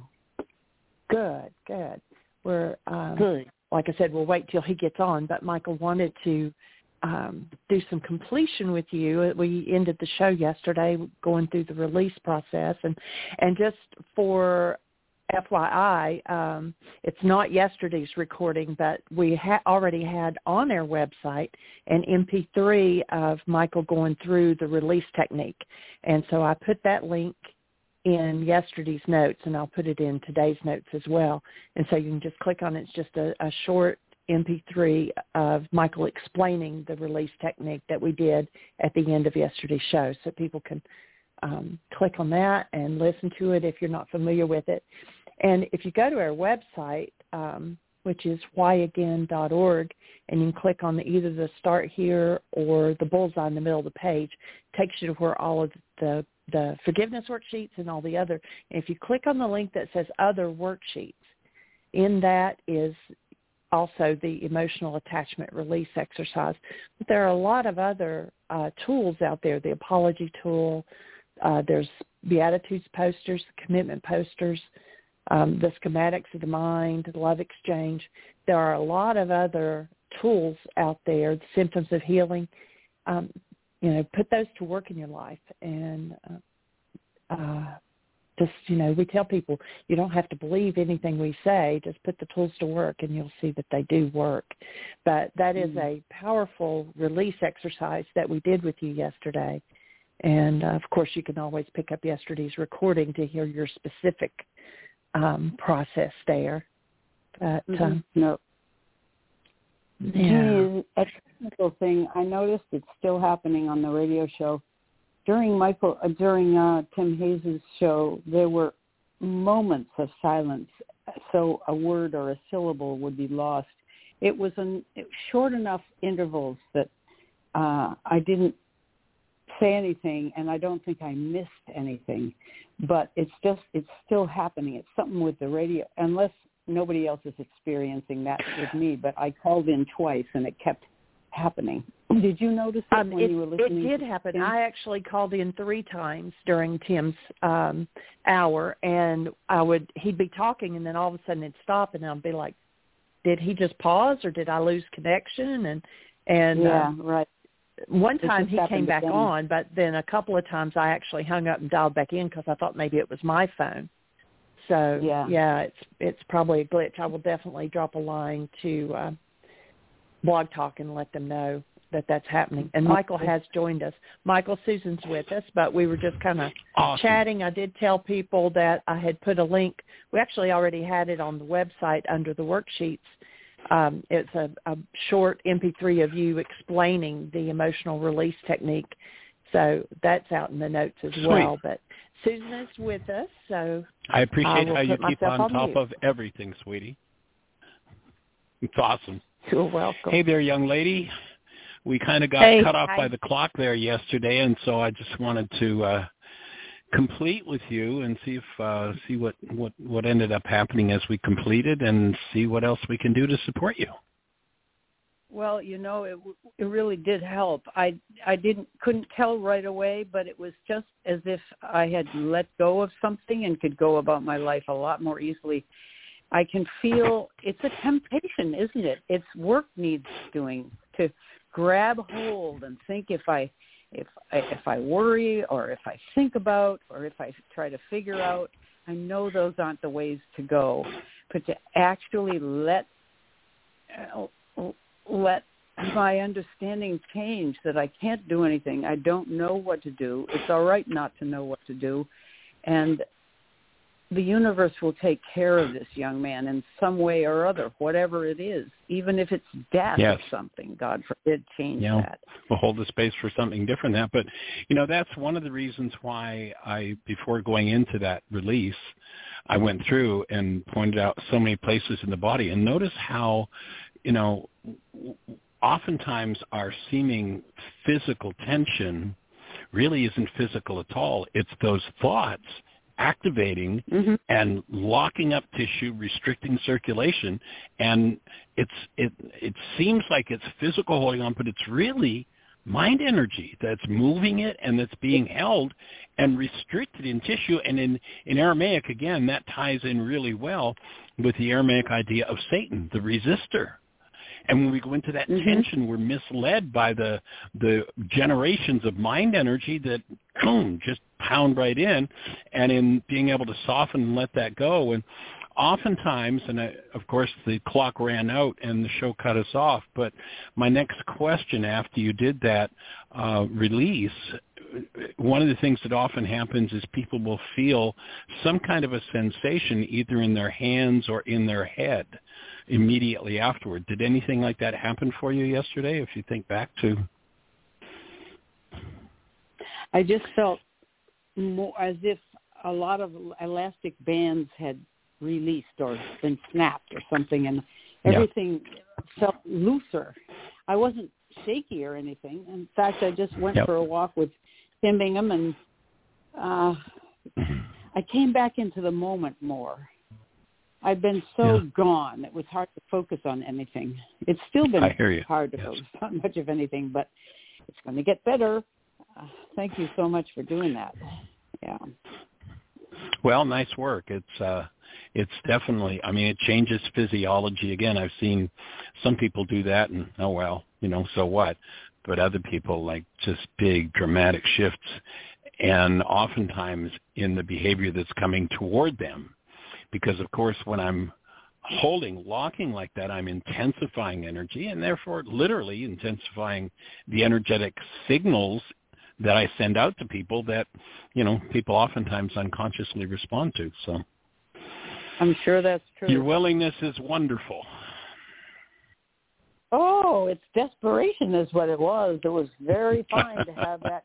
Good, good. We're um, good. Like I said, we'll wait till he gets on, but Michael wanted to um, do some completion with you. We ended the show yesterday going through the release process, and, and just for F Y I, um, it's not yesterday's recording, but we ha- already had on our website an M P three of Michael going through the release technique, and so I put that link in yesterday's notes, and I'll put it in today's notes as well. And so you can just click on it. It's just a, a short M P three of Michael explaining the release technique that we did at the end of yesterday's show, so people can um, click on that and listen to it if you're not familiar with it. And if you go to our website, um, which is why again dot org, and you can click on the, either the Start Here or the bullseye in the middle of the page, it takes you to where all of the the forgiveness worksheets and all the other. If you click on the link that says other worksheets, in that is also the emotional attachment release exercise. But there are a lot of other uh, tools out there, the apology tool, uh, there's Beatitudes posters, commitment posters, um, the schematics of the mind, the love exchange. There are a lot of other tools out there, the symptoms of healing. Um, you know, put those to work in your life. And uh, uh, just, you know, we tell people you don't have to believe anything we say. Just put the tools to work and you'll see that they do work. But that is a powerful release exercise that we did with you yesterday. And, uh, of course, you can always pick up yesterday's recording to hear your specific um, process there. But, mm-hmm. um, no. Yeah. A technical thing, I noticed it's still happening on the radio show. During Michael, uh, during uh, Tim Hayes' show, there were moments of silence, so a word or a syllable would be lost. It was an, it, short enough intervals that uh, I didn't say anything, and I don't think I missed anything. But it's just, it's still happening. It's something with the radio, unless nobody else is experiencing that with me, but I called in twice and it kept happening. Did you notice that um, when it, you were listening? It did happen. I actually called in three times during Tim's um, hour, and I would he'd be talking, and then all of a sudden it'd stop, and I'd be like, "Did he just pause, or did I lose connection?" And and yeah, uh, right. One time he came back again. on, but then a couple of times I actually hung up and dialed back in because I thought maybe it was my phone. So, yeah. yeah, it's it's probably a glitch. I will definitely drop a line to uh, Blog Talk and let them know that that's happening. And Michael has joined us. Michael, Susan's with us, but we were just kind of awesome. chatting. I did tell people that I had put a link. We actually already had it on the website under the worksheets. Um, it's a, a short M P three of you explaining the emotional release technique. So that's out in the notes as Sweet. well. But Susan is with us, so I appreciate I how you keep on, on top mute. of everything, sweetie. It's awesome. You're welcome. Hey there, young lady. We kind of got hey, cut off hi. by the clock there yesterday, and so I just wanted to uh, complete with you and see if uh, see what, what, what ended up happening as we completed, and see what else we can do to support you. Well, you know, it it really did help. I I didn't couldn't tell right away, but it was just as if I had let go of something and could go about my life a lot more easily. I can feel it's a temptation, isn't it? It's work needs doing to grab hold and think if I if I, if I worry or if I think about or if I try to figure out, I know those aren't the ways to go. But to actually let uh, let my understanding change that I can't do anything. I don't know what to do. It's all right not to know what to do. And the universe will take care of this young man in some way or other, whatever it is, even if it's death yes. or something. God forbid change you know, that. We'll hold the space for something different than that. But, you know, that's one of the reasons why I, before going into that release, I went through and pointed out so many places in the body. And notice how, you know, oftentimes our seeming physical tension really isn't physical at all. It's those thoughts activating mm-hmm. and locking up tissue, restricting circulation, and it's it it seems like it's physical holding on, but it's really mind energy that's moving it and that's being held and restricted in tissue. And in, in Aramaic, again, that ties in really well with the Aramaic idea of Satan, the resistor. And when we go into that mm-hmm. tension, we're misled by the the generations of mind energy that boom, just pound right in, and in being able to soften and let that go. And oftentimes, and I, of course the clock ran out and the show cut us off, but my next question after you did that uh, release, one of the things that often happens is people will feel some kind of a sensation either in their hands or in their head immediately afterward. Did anything like that happen for you yesterday, if you think back to? I just felt more as if a lot of elastic bands had released or been snapped or something, and everything yeah. felt looser. I wasn't shaky or anything. In fact, I just went yep. for a walk with Tim Bingham, and uh, I came back into the moment more. I've been so yeah. gone, it was hard to focus on anything. It's still been hard to yes. focus on much of anything, but it's going to get better. Uh, thank you so much for doing that. Yeah. Well, nice work. It's uh, it's definitely, I mean, it changes physiology. Again, I've seen some people do that, and oh, well, you know, so what? But other people, like, just big dramatic shifts, and oftentimes in the behavior that's coming toward them. Because, of course, when I'm holding, locking like that, I'm intensifying energy and therefore literally intensifying the energetic signals that I send out to people that, you know, people oftentimes unconsciously respond to. So I'm sure that's true. Your willingness is wonderful. Oh, it's desperation is what it was. It was very fine to have that.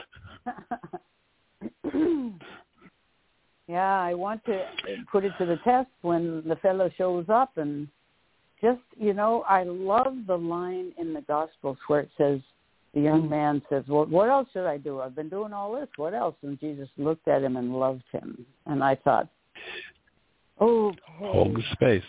Yeah, I want to put it to the test when the fellow shows up. And just, you know, I love the line in the Gospels where it says, the young man says, well, what else should I do? I've been doing all this. What else? And Jesus looked at him and loved him. And I thought, okay. Hold the space.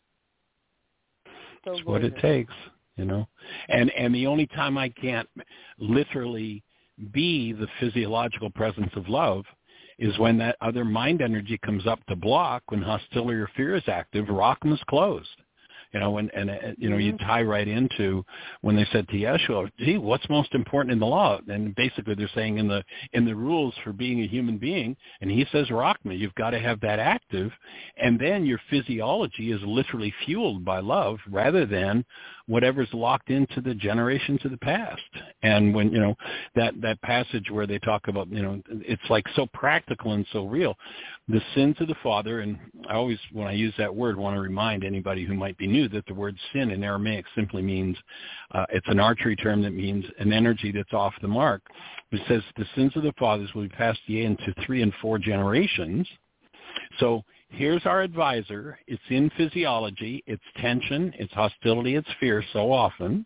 So That's what it takes, you know. And and the only time I can't literally be the physiological presence of love is when that other mind energy comes up to block, when hostility or fear is active, Rock'em is closed. You know, and, and uh, you know, you tie right into when they said to Yeshua, gee, what's most important in the law? And basically they're saying in the in the rules for being a human being, and he says, Rock'em, you've got to have that active, and then your physiology is literally fueled by love rather than whatever's locked into the generations of the past. And when, you know, that, that passage where they talk about, you know, it's like so practical and so real. The sins of the father, and I always, when I use that word, want to remind anybody who might be new that the word sin in Aramaic simply means, uh, it's an archery term that means an energy that's off the mark. It says the sins of the fathers will be passed ye into three and four generations. So here's our advisor. It's in physiology. It's tension. It's hostility. It's fear so often.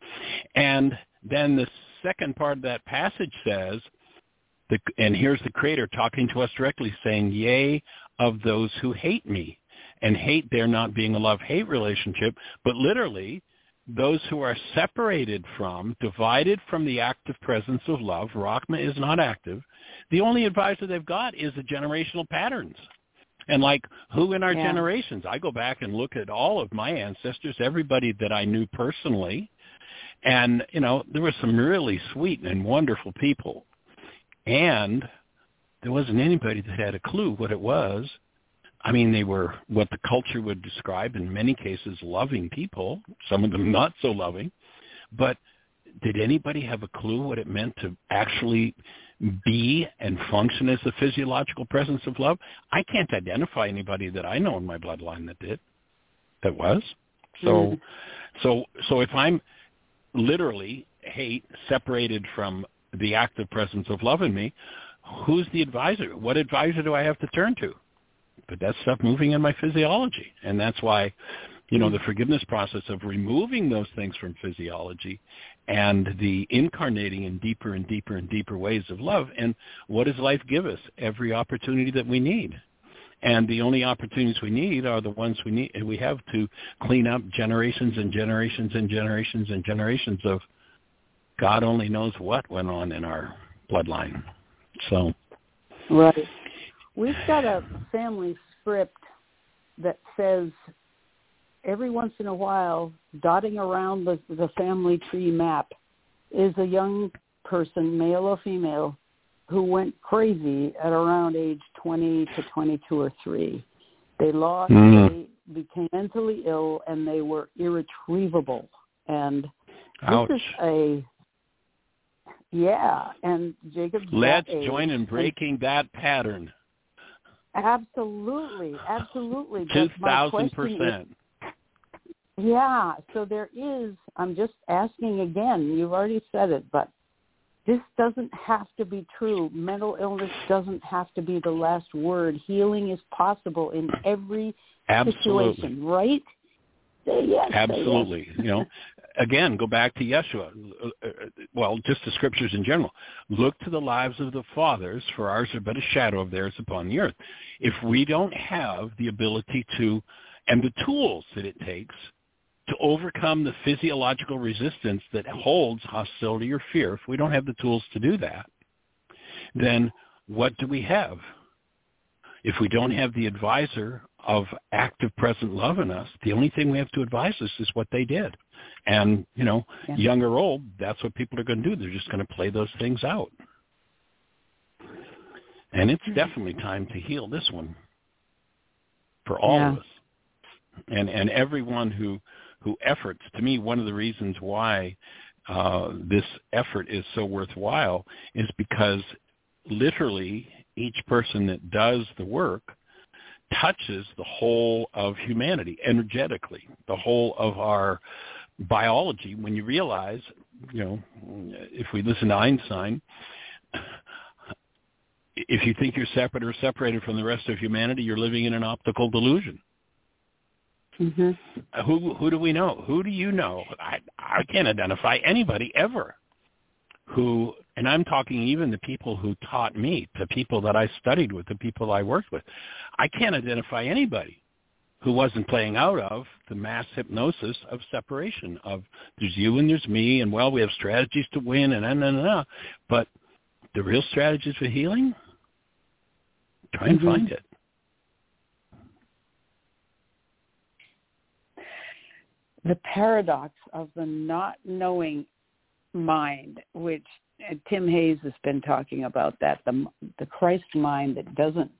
And then the second part of that passage says, the, and here's the Creator talking to us directly saying, yea, of those who hate me. And hate there not being a love-hate relationship, but literally those who are separated from, divided from the active presence of love. Rock'em is not active. The only advisor they've got is the generational patterns. And like who in our yeah. generations? I go back and look at all of my ancestors, everybody that I knew personally. And, you know, there were some really sweet and wonderful people. And there wasn't anybody that had a clue what it was. I mean, they were what the culture would describe, in many cases, loving people, some of them not so loving. But did anybody have a clue what it meant to actually be and function as the physiological presence of love? I can't identify anybody that I know in my bloodline that did, that was. So, mm. so, so if I'm literally hate separated from the active presence of love in me, who's the advisor? What advisor do I have to turn to? But that's stuff moving in my physiology. And that's why You know, the forgiveness process of removing those things from physiology and the incarnating in deeper and deeper and deeper ways of love. And what does life give us? Every opportunity that we need. And the only opportunities we need are the ones we need. We have to clean up generations and generations and generations and generations of God only knows what went on in our bloodline. So, right. We've got a family script that says every once in a while, dotting around the, the family tree map is a young person, male or female, who went crazy at around age twenty to twenty-two or three. They lost, mm. they became mentally ill, and they were irretrievable. And Ouch. This is a, yeah, and Jacob. Let's join in breaking that pattern. Absolutely, absolutely. two thousand percent. Yeah, so there is, I'm just asking again, you've already said it, but this doesn't have to be true. Mental illness doesn't have to be the last word. Healing is possible in every Absolutely. situation, right? Say yes. Absolutely. Say yes. You know, again, go back to Yeshua. Well, just the scriptures in general. Look to the lives of the fathers, for ours are but a shadow of theirs upon the earth. If we don't have the ability to, and the tools that it takes to overcome the physiological resistance that holds hostility or fear, if we don't have the tools to do that, then what do we have? If we don't have the advisor of active present love in us, the only thing we have to advise us is what they did. And, you know, yeah. young or old, that's what people are going to do. They're just going to play those things out. And it's definitely time to heal this one for all yeah. of us. And and everyone who who efforts, to me, one of the reasons why uh, this effort is so worthwhile is because literally each person that does the work touches the whole of humanity energetically, the whole of our biology. When you realize, you know, if we listen to Einstein, if you think you're separate or separated from the rest of humanity, you're living in an optical delusion. Mm-hmm. Who who do we know? Who do you know? I I can't identify anybody ever who, and I'm talking even the people who taught me, the people that I studied with, the people I worked with. I can't identify anybody who wasn't playing out of the mass hypnosis of separation, of there's you and there's me, and well, we have strategies to win, and and and, and. But the real strategies for healing, try and mm-hmm. find it. The paradox of the not knowing mind, which uh, Tim Hayes has been talking about, that the the Christ mind that doesn't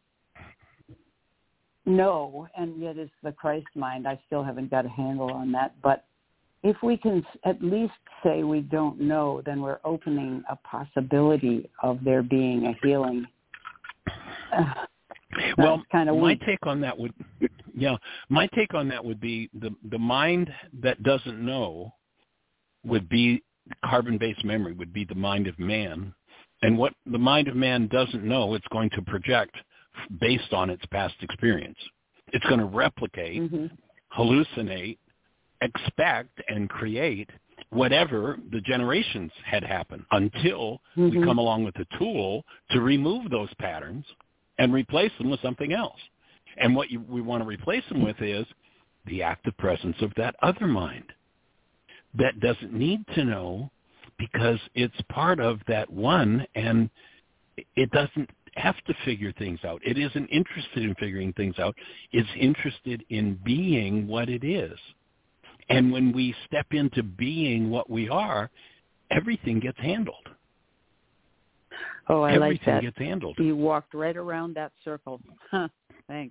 know and yet is the Christ mind. I still haven't got a handle on that, but if we can at least say we don't know, then we're opening a possibility of there being a healing. Uh, well, kind of my weak. take on that would, yeah, my take on that would be the the mind that doesn't know would be carbon-based memory, would be the mind of man, and what the mind of man doesn't know, it's going to project based on its past experience. It's going to replicate, mm-hmm. hallucinate, expect, and create whatever the generations had happened until mm-hmm. we come along with a tool to remove those patterns and replace them with something else. And what you, we want to replace them with is the active presence of that other mind that doesn't need to know because it's part of that one, and it doesn't have to figure things out. It isn't interested in figuring things out. It's interested in being what it is. And when we step into being what we are, everything gets handled. Oh, I everything like that. gets handled. You walked right around that circle. Huh. Thanks.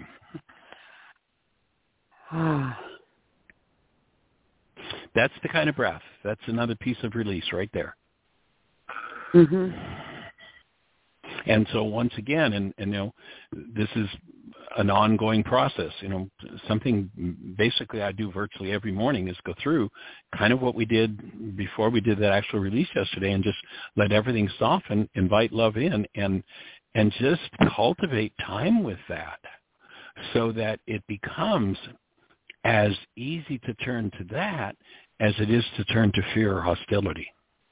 That's the kind of breath. That's another piece of release right there. Mm-hmm. And so once again, and, and you know, this is an ongoing process. You know, something basically I do virtually every morning is go through kind of what we did before we did that actual release yesterday, and just let everything soften, invite love in, and and just cultivate time with that, so that it becomes as easy to turn to that as it is to turn to fear or hostility.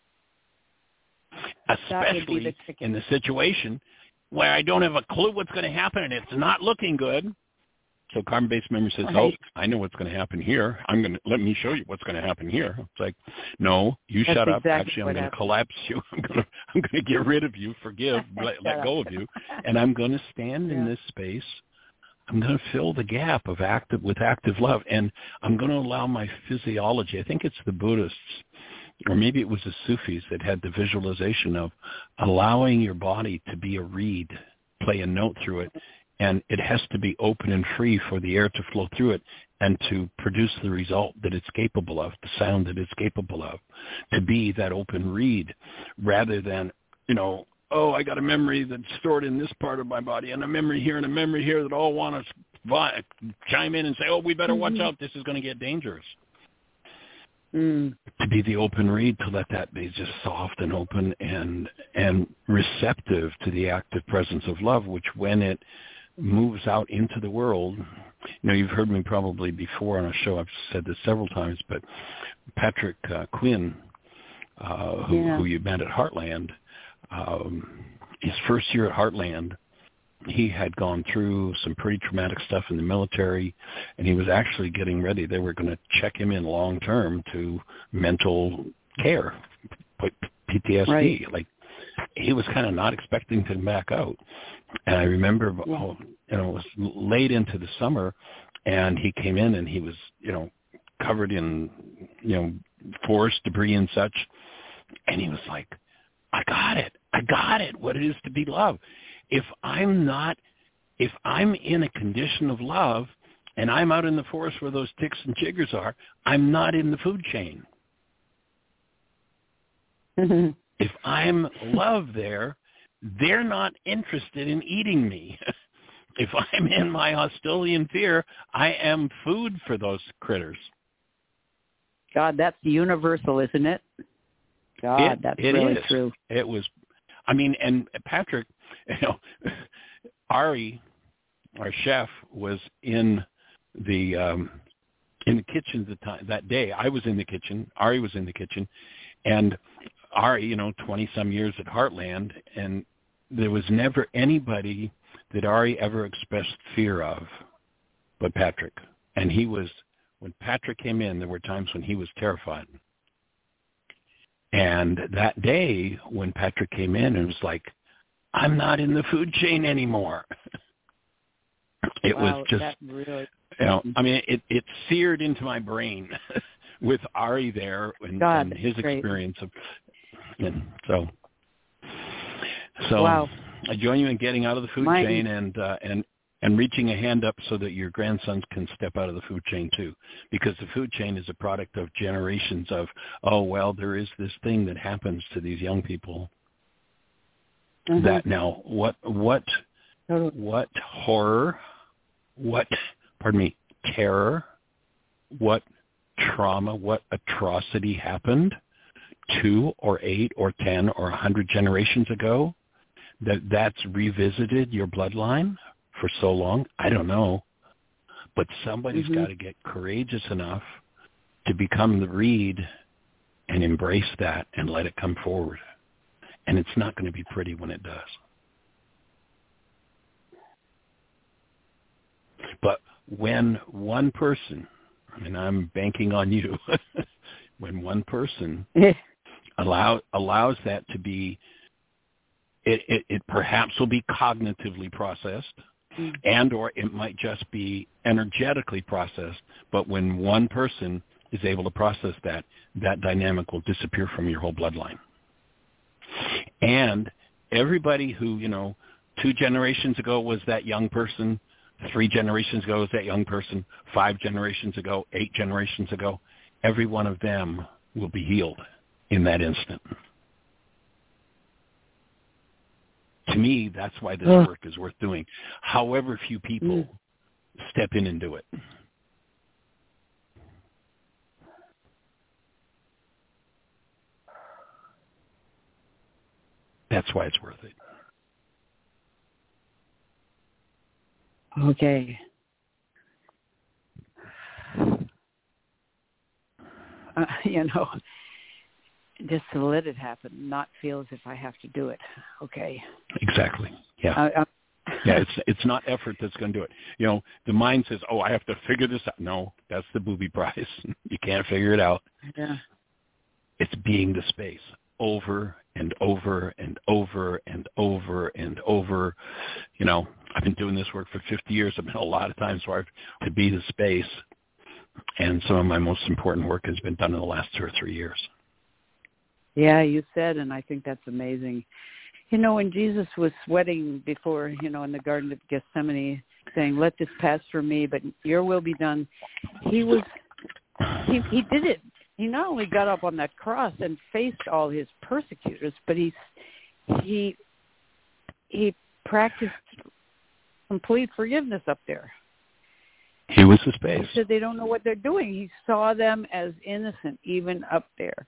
Especially in the situation where I don't have a clue what's going to happen and it's not looking good. So karma-based memory says, right. oh, I know what's going to happen here. I'm going to, let me show you what's going to happen here. It's like, no, you That's shut exactly up. Actually, I'm going to collapse you. I'm going to, I'm going to get rid of you, forgive, let, let go of you. And I'm going to stand yeah. in this space. I'm going to fill the gap of active with active love. And I'm going to allow my physiology. I think it's the Buddhists, or maybe it was the Sufis that had the visualization of allowing your body to be a reed, play a note through it. And it has to be open and free for the air to flow through it and to produce the result that it's capable of, the sound that it's capable of, to be that open reed rather than, you know, oh, I got a memory that's stored in this part of my body and a memory here and a memory here that all want to chime in and say, oh, we better watch out. This is going to get dangerous. Mm. To be the open reed, to let that be just soft and open and and receptive to the active presence of love, which when it moves out into the world, you know, you've heard me probably before on a show, I've said this several times, but Patrick uh, Quinn, uh, who, yeah. who you met at Heartland, um, his first year at Heartland, he had gone through some pretty traumatic stuff in the military, and he was actually getting ready. They were going to check him in long term to mental care, P T S D. Right. Like, he was kind of not expecting to come back out. And I remember, yeah. oh, you know, it was late into the summer, and he came in and he was, you know, covered in, you know, forest debris and such. And he was like, I got it. I got it. What it is to be loved. If I'm not, if I'm in a condition of love and I'm out in the forest where those ticks and chiggers are, I'm not in the food chain. Mm-hmm. If I'm love there, they're not interested in eating me. If I'm in my hostility and fear, I am food for those critters. God, that's universal, isn't it? God, it, that's it really is. true. It was, I mean, and Patrick, you know, Ari, our chef, was in the um, in the kitchen the time, that day. I was in the kitchen. Ari was in the kitchen, and Ari, you know, twenty-some years at Heartland, and there was never anybody that Ari ever expressed fear of but Patrick. And he was, when Patrick came in, there were times when he was terrified. And that day when Patrick came in, it was like, I'm not in the food chain anymore. It wow, was just, really... you know, I mean, it, it seared into my brain with Ari there and, God, and his great. experience of, and so, so wow. I join you in getting out of the food Mine. chain and, uh, and, and reaching a hand up so that your grandsons can step out of the food chain too, because the food chain is a product of generations of, oh, well, there is this thing that happens to these young people mm-hmm. that now what, what, what horror, what, pardon me, terror, what trauma, what atrocity happened two or eight or ten or a hundred generations ago that that's revisited your bloodline for so long? I don't know. But somebody's mm-hmm. got to get courageous enough to become the reed and embrace that and let it come forward. And it's not going to be pretty when it does. But when one person, and I'm banking on you, when one person allow, allows that to be, it, it, it perhaps will be cognitively processed, mm. and or it might just be energetically processed. But when one person is able to process that, that dynamic will disappear from your whole bloodline. And everybody who, you know, two generations ago was that young person, three generations ago was that young person, five generations ago, eight generations ago, every one of them will be healed in that instant. To me, that's why this work is worth doing. However few people mm. step in and do it. That's why it's worth it. uh, you know, just to let it happen, not feel as if I have to do it. Okay. Exactly. Yeah. I, I, yeah, it's it's not effort that's going to do it. You know, the mind says, "Oh, I have to figure this out." No, that's the booby prize. You can't figure it out. Yeah. It's being the space over and over and over and over and over. You know, I've been doing this work for fifty years. I've been a lot of times where I've to be the space, and some of my most important work has been done in the last two or three years. Yeah, you said, and I think that's amazing. You know, when Jesus was sweating before, you know, in the Garden of Gethsemane, saying, "Let this pass from me, but your will be done," he was, he, he did it. He not only got up on that cross and faced all his persecutors, but he, he, he practiced complete forgiveness up there. He was the space. He said they don't know what they're doing. He saw them as innocent, even up there.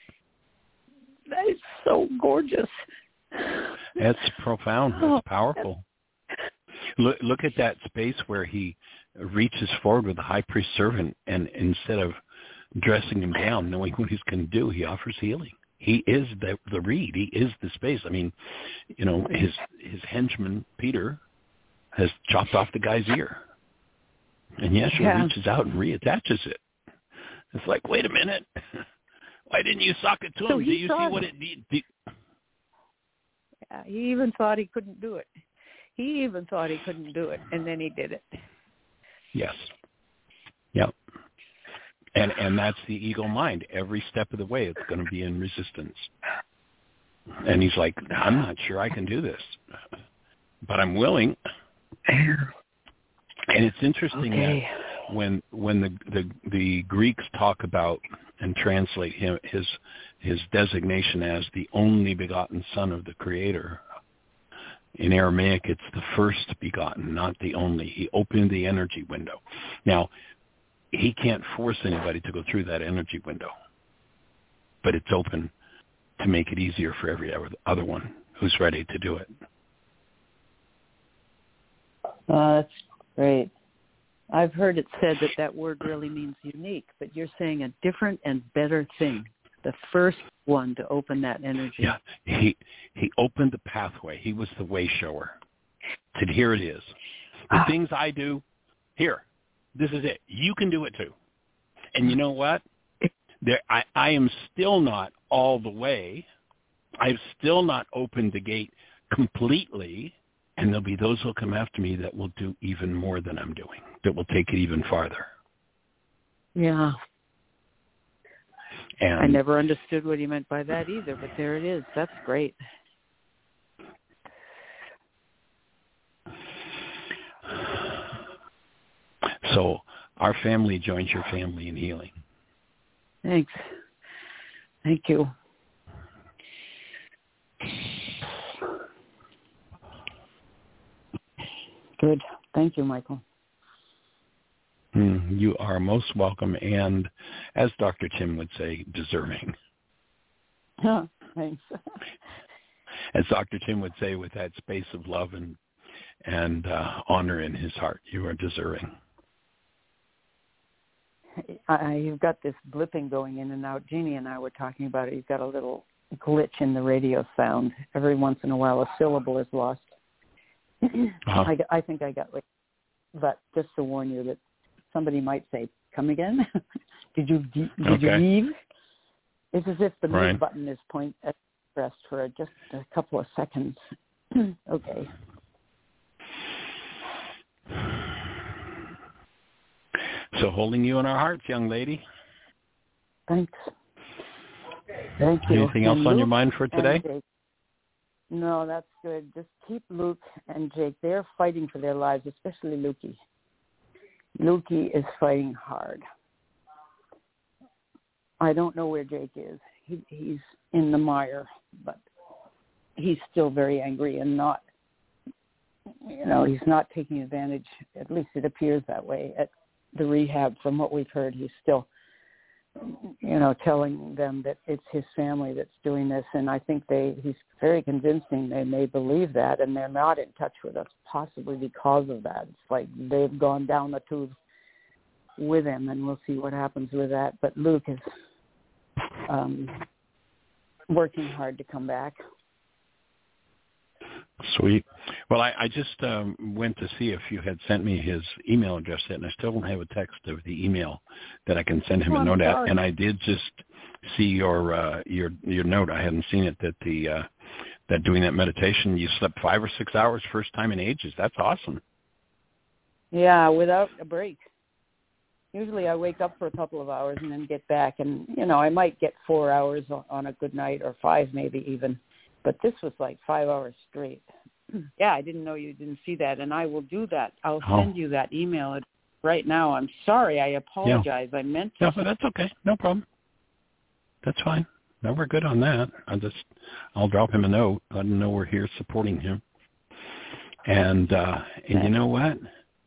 That is so gorgeous. That's profound. That's powerful. Look, look at that space where he reaches forward with the high priest servant, and instead of dressing him down, knowing what he's going to do, he offers healing. He is the the reed. He is the space. I mean, you know, his his henchman Peter has chopped off the guy's ear, and Yeshua yeah. reaches out and reattaches it. It's like, wait a minute. Why didn't you sock it to so him? Do you see what it. it did? Yeah, he even thought he couldn't do it. He even thought he couldn't do it, and then he did it. Yes. Yep. And and that's the ego mind. Every step of the way, it's going to be in resistance. And he's like, I'm not sure I can do this, but I'm willing. And it's interesting okay. that when when the, the the Greeks talk about and translate him his his designation as the only begotten Son of the Creator, in Aramaic it's the first begotten, not the only. He opened the energy window. Now, he can't force anybody to go through that energy window, but it's open to make it easier for every other one who's ready to do it. Uh, that's great. I've heard it said that that word really means unique, but you're saying a different and better thing. The first one to open that energy. Yeah, he he opened the pathway. He was the way shower. Said, here it is. The ah. things I do, here, this is it. You can do it too. And you know what? There, I, I am still not all the way. I've still not opened the gate completely. And there'll be those who will come after me that will do even more than I'm doing, that will take it even farther. Yeah. And I never understood what he meant by that either, but there it is. That's great. So our family joins your family in healing. Thanks. Thank you. Good. Thank you, Michael. Mm, you are most welcome and, as Doctor Tim would say, deserving. Oh, thanks. As Doctor Tim would say, with that space of love and and uh, honor in his heart, you are deserving. I, you've got this blipping going in and out. Jeannie and I were talking about it. You've got a little glitch in the radio sound. Every once in a while, a syllable is lost. Uh-huh. I, I think I got like, but just to warn you that somebody might say, "Come again? did you did okay. you leave?" It's as if the right. mute button is point pressed for just a couple of seconds. Okay. So holding you in our hearts, young lady. Thanks. Thank you. Anything else and on Luke your mind for today? No, that's good. Just keep Luke and Jake. They're fighting for their lives, especially Lukey. Lukey is fighting hard. I don't know where Jake is. He, he's in the mire, but he's still very angry and not, you know, he's not taking advantage. At least it appears that way at the rehab. From what we've heard, he's still, you know, telling them that it's his family that's doing this. And I think they, he's very convincing they may believe that, and they're not in touch with us, possibly because of that. It's like they've gone down the tubes with him, and we'll see what happens with that. But Luke is um, working hard to come back. Sweet. Well, I, I just um, went to see if you had sent me his email address yet, and I still don't have a text of the email that I can send him oh, a I'm note sorry. at. And I did just see your uh, your your note. I hadn't seen it that the uh, that doing that meditation, you slept five or six hours first time in ages. That's awesome. Yeah, without a break. Usually I wake up for a couple of hours and then get back, and, you know, I might get four hours on a good night, or five maybe even. But this was like five hours straight. Yeah, I didn't know you didn't see that, and I will do that. I'll Oh. send you that email right now. I'm sorry. I apologize. Yeah. I meant to. No, but that's okay. No problem. That's fine. No, we're good on that. I just, I'll drop him a note. Let him know we're here supporting him. And uh, and you know what?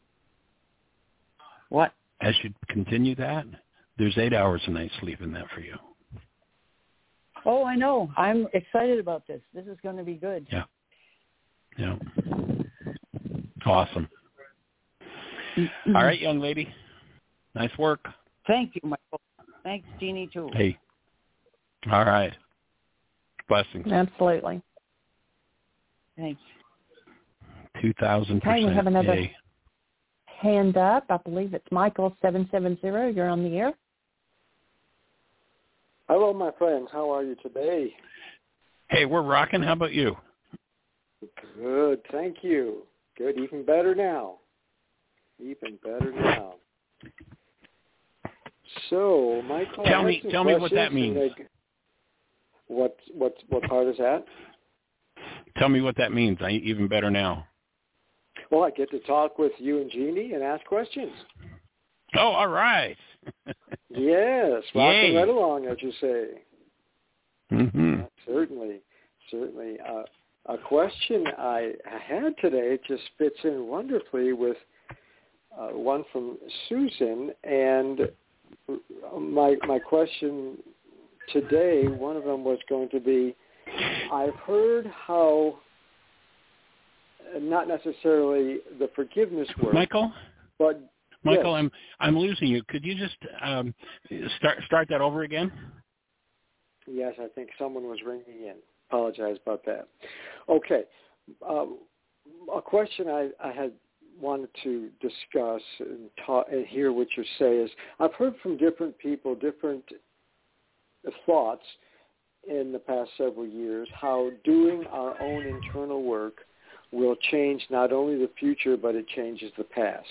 What? As you continue that, there's eight hours a night sleep in that for you. Oh, I know. I'm excited about this. This is going to be good. Yeah. Yeah. Awesome. Mm-hmm. All right, young lady. Nice work. Thank you, Michael. Thanks, Jeannie, too. Hey. All right. Blessings. Absolutely. Thanks. two thousand percent. Okay, we have another Yay. hand up. I believe it's Michael seven seven zero. You're on the air. Hello, my friends. How are you today? Hey, we're rocking. How about you? Good, thank you. Good, even better now. Even better now. So, Michael, Tell I me, have some tell me what that questions, means. and I- What what what part is that? Tell me what that means. I even better now. Well, I get to talk with you and Jeannie and ask questions. Oh, all right. Yes, rocking right along, as you say. Mm-hmm. Certainly, certainly. Uh, a question I had today just fits in wonderfully with uh, one from Susan, and my my question today, one of them was going to be, I've heard how, not necessarily the forgiveness work, Michael? but Michael, yes. I'm I'm losing you. Could you just um, start start that over again? Yes, I think someone was ringing in. Apologize about that. Okay. Um, a question I, I had wanted to discuss and, ta- and hear what you say is, I've heard from different people, different thoughts in the past several years, how doing our own internal work will change not only the future, but it changes the past.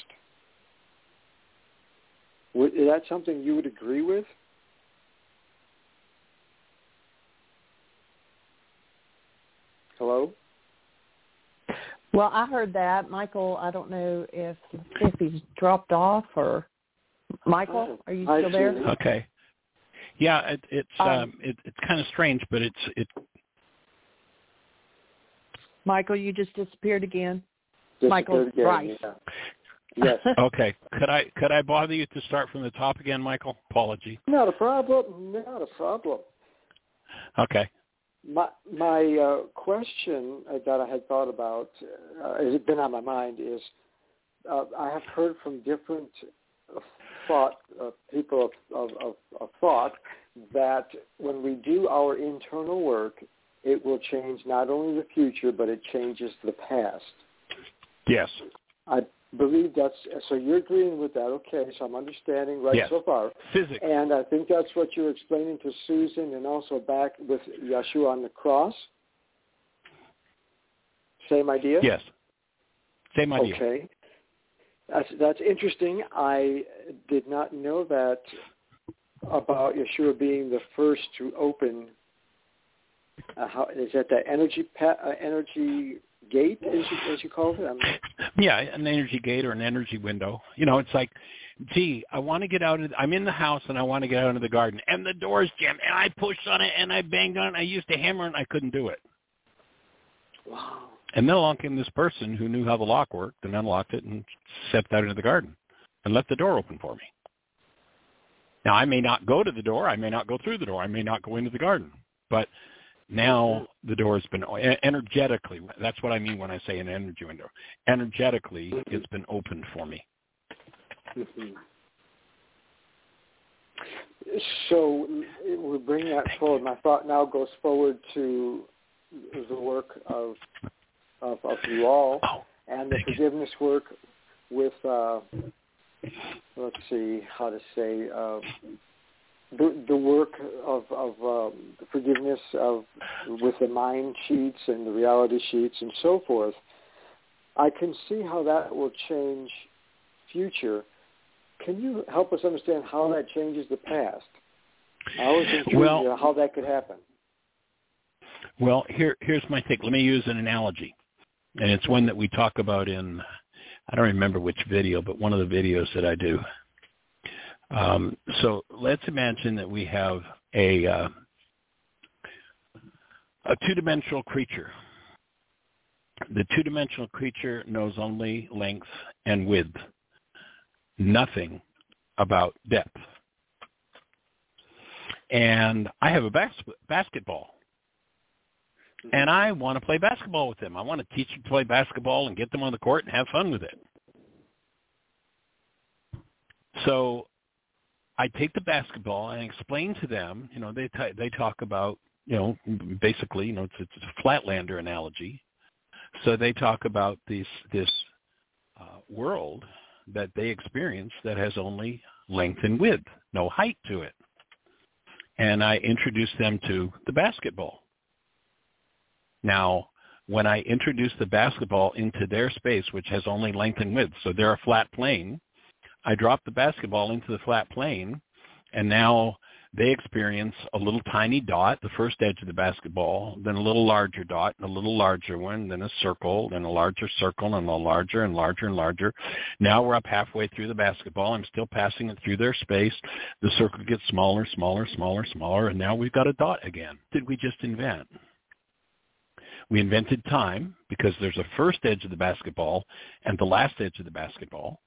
Would, is that something you would agree with? Hello? Well, I heard that. Michael, I don't know if if he's dropped off or... Michael, are you I still there? see. Okay. Yeah, it, it's Um, um, it, it's kind of strange, but it's it. Michael, you just disappeared again. Disappeared Michael again, Rice. yeah. Yes. Okay. Could I could I bother you to start from the top again, Michael? Apology. Not a problem. Not a problem. Okay. My my uh, question that I had thought about, uh, has been on my mind, is uh, I have heard from different thought uh, people of, of, of thought that when we do our internal work, it will change not only the future, but it changes the past. Yes. I believe that's, so you're agreeing with that. Okay, so I'm understanding right Yes. so far. Physics. And I think that's what you're explaining to Susan and also back with Yeshua on the cross. Same idea? Yes. Same idea. Okay. That's, that's interesting. I did not know that about Yeshua being the first to open, uh, how, is that the energy pa- uh, energy gate, as you, as you called it? I'm, Yeah, an energy gate or an energy window. You know, it's like, gee, I want to get out of, I'm in the house and I want to get out into the garden, and the door's jammed, and I pushed on it and I banged on it. I used a hammer and I couldn't do it. wow. And then along came this person who knew how the lock worked and unlocked it and stepped out into the garden and left the door open for me. Now, I may not go to the door. I may not go through the door. I may not go into the garden. But now the door has been, energetically, that's what I mean when I say an energy window. Energetically, it's been opened for me. Mm-hmm. So we bring that forward. My thought now goes forward to the work of of, of you all oh, and the forgiveness you. work with, uh, let's see how to say, uh, the, the work of, of um, forgiveness of with the mind sheets and the reality sheets and so forth. I can see how that will change future. Can you help us understand how that changes the past? I always intrigued well, you how that could happen. Well, here, here's my take. Let me use an analogy, and it's one that we talk about in, I don't remember which video, but one of the videos that I do. Um, so let's imagine that we have a uh, a two-dimensional creature. The two-dimensional creature knows only length and width, nothing about depth. And I have a bas- basketball. And I want to play basketball with them. I want to teach them to play basketball and get them on the court and have fun with it. So I take the basketball and explain to them, you know, they t- they talk about, you know, basically, you know, it's, it's a flatlander analogy. So they talk about these, this uh, world that they experience that has only length and width, no height to it. And I introduce them to the basketball. Now, when I introduce the basketball into their space, which has only length and width, so they're a flat plane, I drop the basketball into the flat plane, and now they experience a little tiny dot, the first edge of the basketball, then a little larger dot, and a little larger one, then a circle, then a larger circle, and a larger and larger and larger. Now we're up halfway through the basketball. I'm still passing it through their space. The circle gets smaller, smaller, smaller, smaller, and now we've got a dot again. What did we just invent? We invented time because there's a first edge of the basketball and the last edge of the basketball.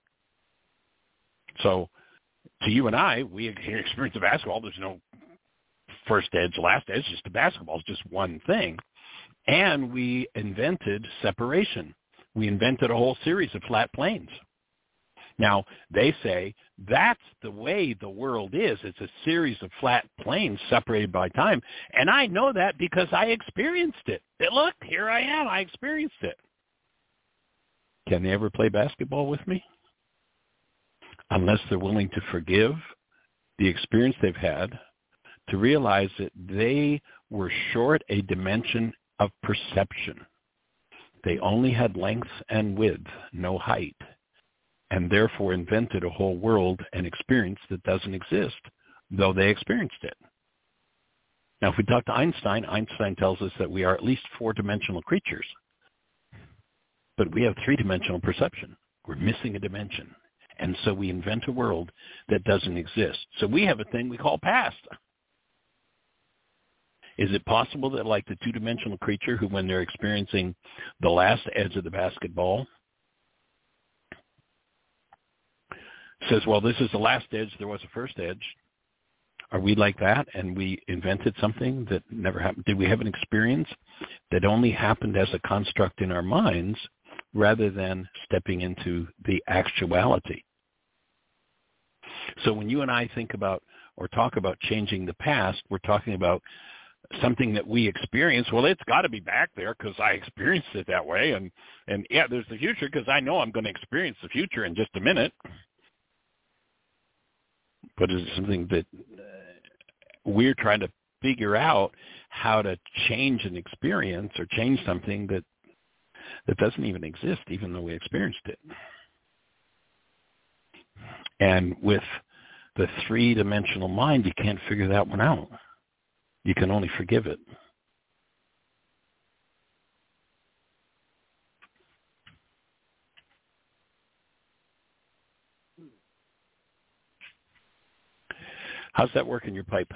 So to you and I, we experience the basketball. There's no first edge, last edge, just the basketball. It's just one thing. And we invented separation. We invented a whole series of flat planes. Now, they say that's the way the world is. It's a series of flat planes separated by time. And I know that because I experienced it. Look, here I am. I experienced it. Can they ever play basketball with me? Unless they're willing to forgive the experience they've had, to realize that they were short a dimension of perception. They only had length and width, no height, and therefore invented a whole world and experience that doesn't exist, though they experienced it. Now, if we talk to Einstein, Einstein tells us that we are at least four-dimensional creatures, but we have three-dimensional perception. We're missing a dimension. And so we invent a world that doesn't exist. So we have a thing we call past. Is it possible that like the two-dimensional creature who, when they're experiencing the last edge of the basketball, says, well, this is the last edge, there was a first edge. Are we like that? And we invented something that never happened? Did we have an experience that only happened as a construct in our minds rather than stepping into the actuality? So when you and I think about or talk about changing the past, we're talking about something that we experience. Well, it's got to be back there because I experienced it that way. And, and yeah, there's the future because I know I'm going to experience the future in just a minute. But is it something that uh, we're trying to figure out how to change an experience or change something that that doesn't even exist, even though we experienced it? And with the three-dimensional mind, you can't figure that one out. You can only forgive it. How's that work in your pipe?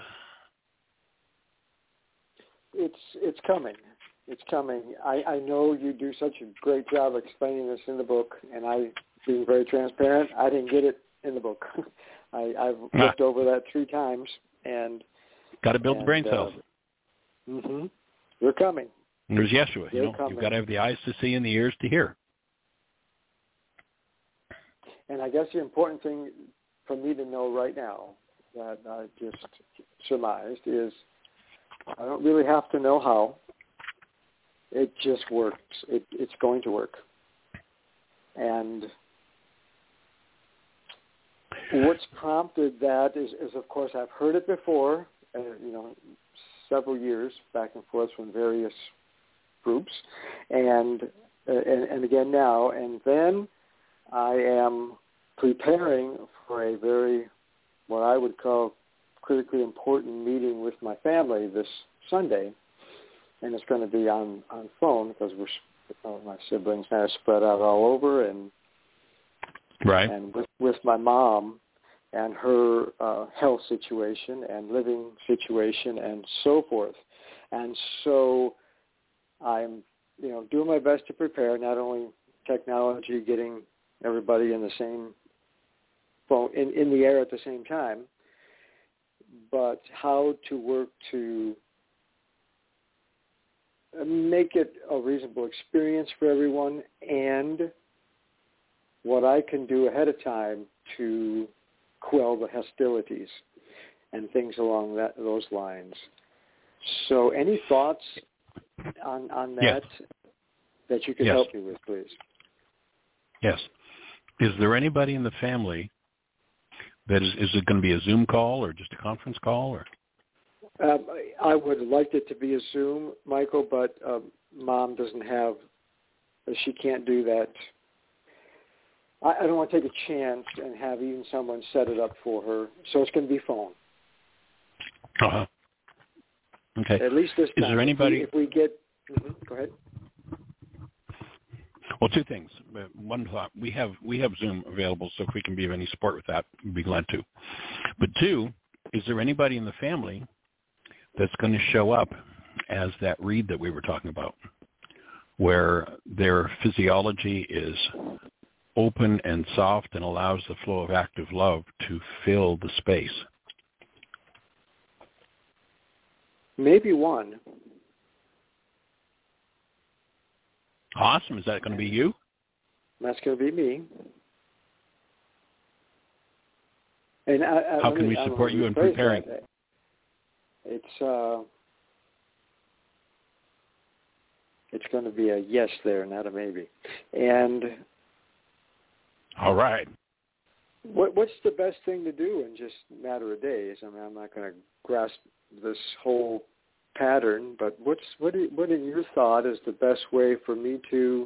It's it's coming. It's coming. I, I know you do such a great job explaining this in the book, and I, being very transparent, I didn't get it in the book. I, I've ah. looked over that three times, and got to build and, the brain cells. Uh, mm-hmm. They're coming. And there's Yeshua. They're you know, coming. You've got to have the eyes to see and the ears to hear. And I guess the important thing for me to know right now that I just surmised is I don't really have to know how. It just works. It, it's going to work. And what's prompted that is, is, of course, I've heard it before, uh, you know, several years back and forth from various groups, and, uh, and and again now. And then I am preparing for a very, what I would call, critically important meeting with my family this Sunday, and it's going to be on, on phone because we're uh, my siblings are spread out all over, and right, and with, with my mom and her uh, health situation and living situation and so forth. And so I'm, you know, doing my best to prepare, not only technology, getting everybody in the same phone, in, in the air at the same time, but how to work to make it a reasonable experience for everyone, and what I can do ahead of time to quell the hostilities and things along that those lines. So any thoughts on, on that yes. that you can yes. help me with, please? Yes. Is there anybody in the family that is, is it going to be a Zoom call or just a conference call? Or um, I would like it to be a Zoom, Michael, but um, Mom doesn't have, she can't do that. I, I don't want to take a chance and have even someone set it up for her, so it's going to be phone. Uh-huh. Okay. At least this time. Is there anybody? If we, if we get, mm-hmm, go ahead. Well, two things. One thought, we have we have Zoom available, so if we can be of any support with that, we'd be glad to. But two, is there anybody in the family that's going to show up as that read that we were talking about, where their physiology is open and soft and allows the flow of active love to fill the space? Maybe one. Awesome. Is that going to be you? That's going to be me. And I, I, How can me, we support you in preparing? That. It's uh, it's going to be a yes there, not a maybe. And all right. What, what's the best thing to do in just a matter of days? I mean, I'm not going to grasp this whole pattern, but what's what? Is, what in your thought is the best way for me to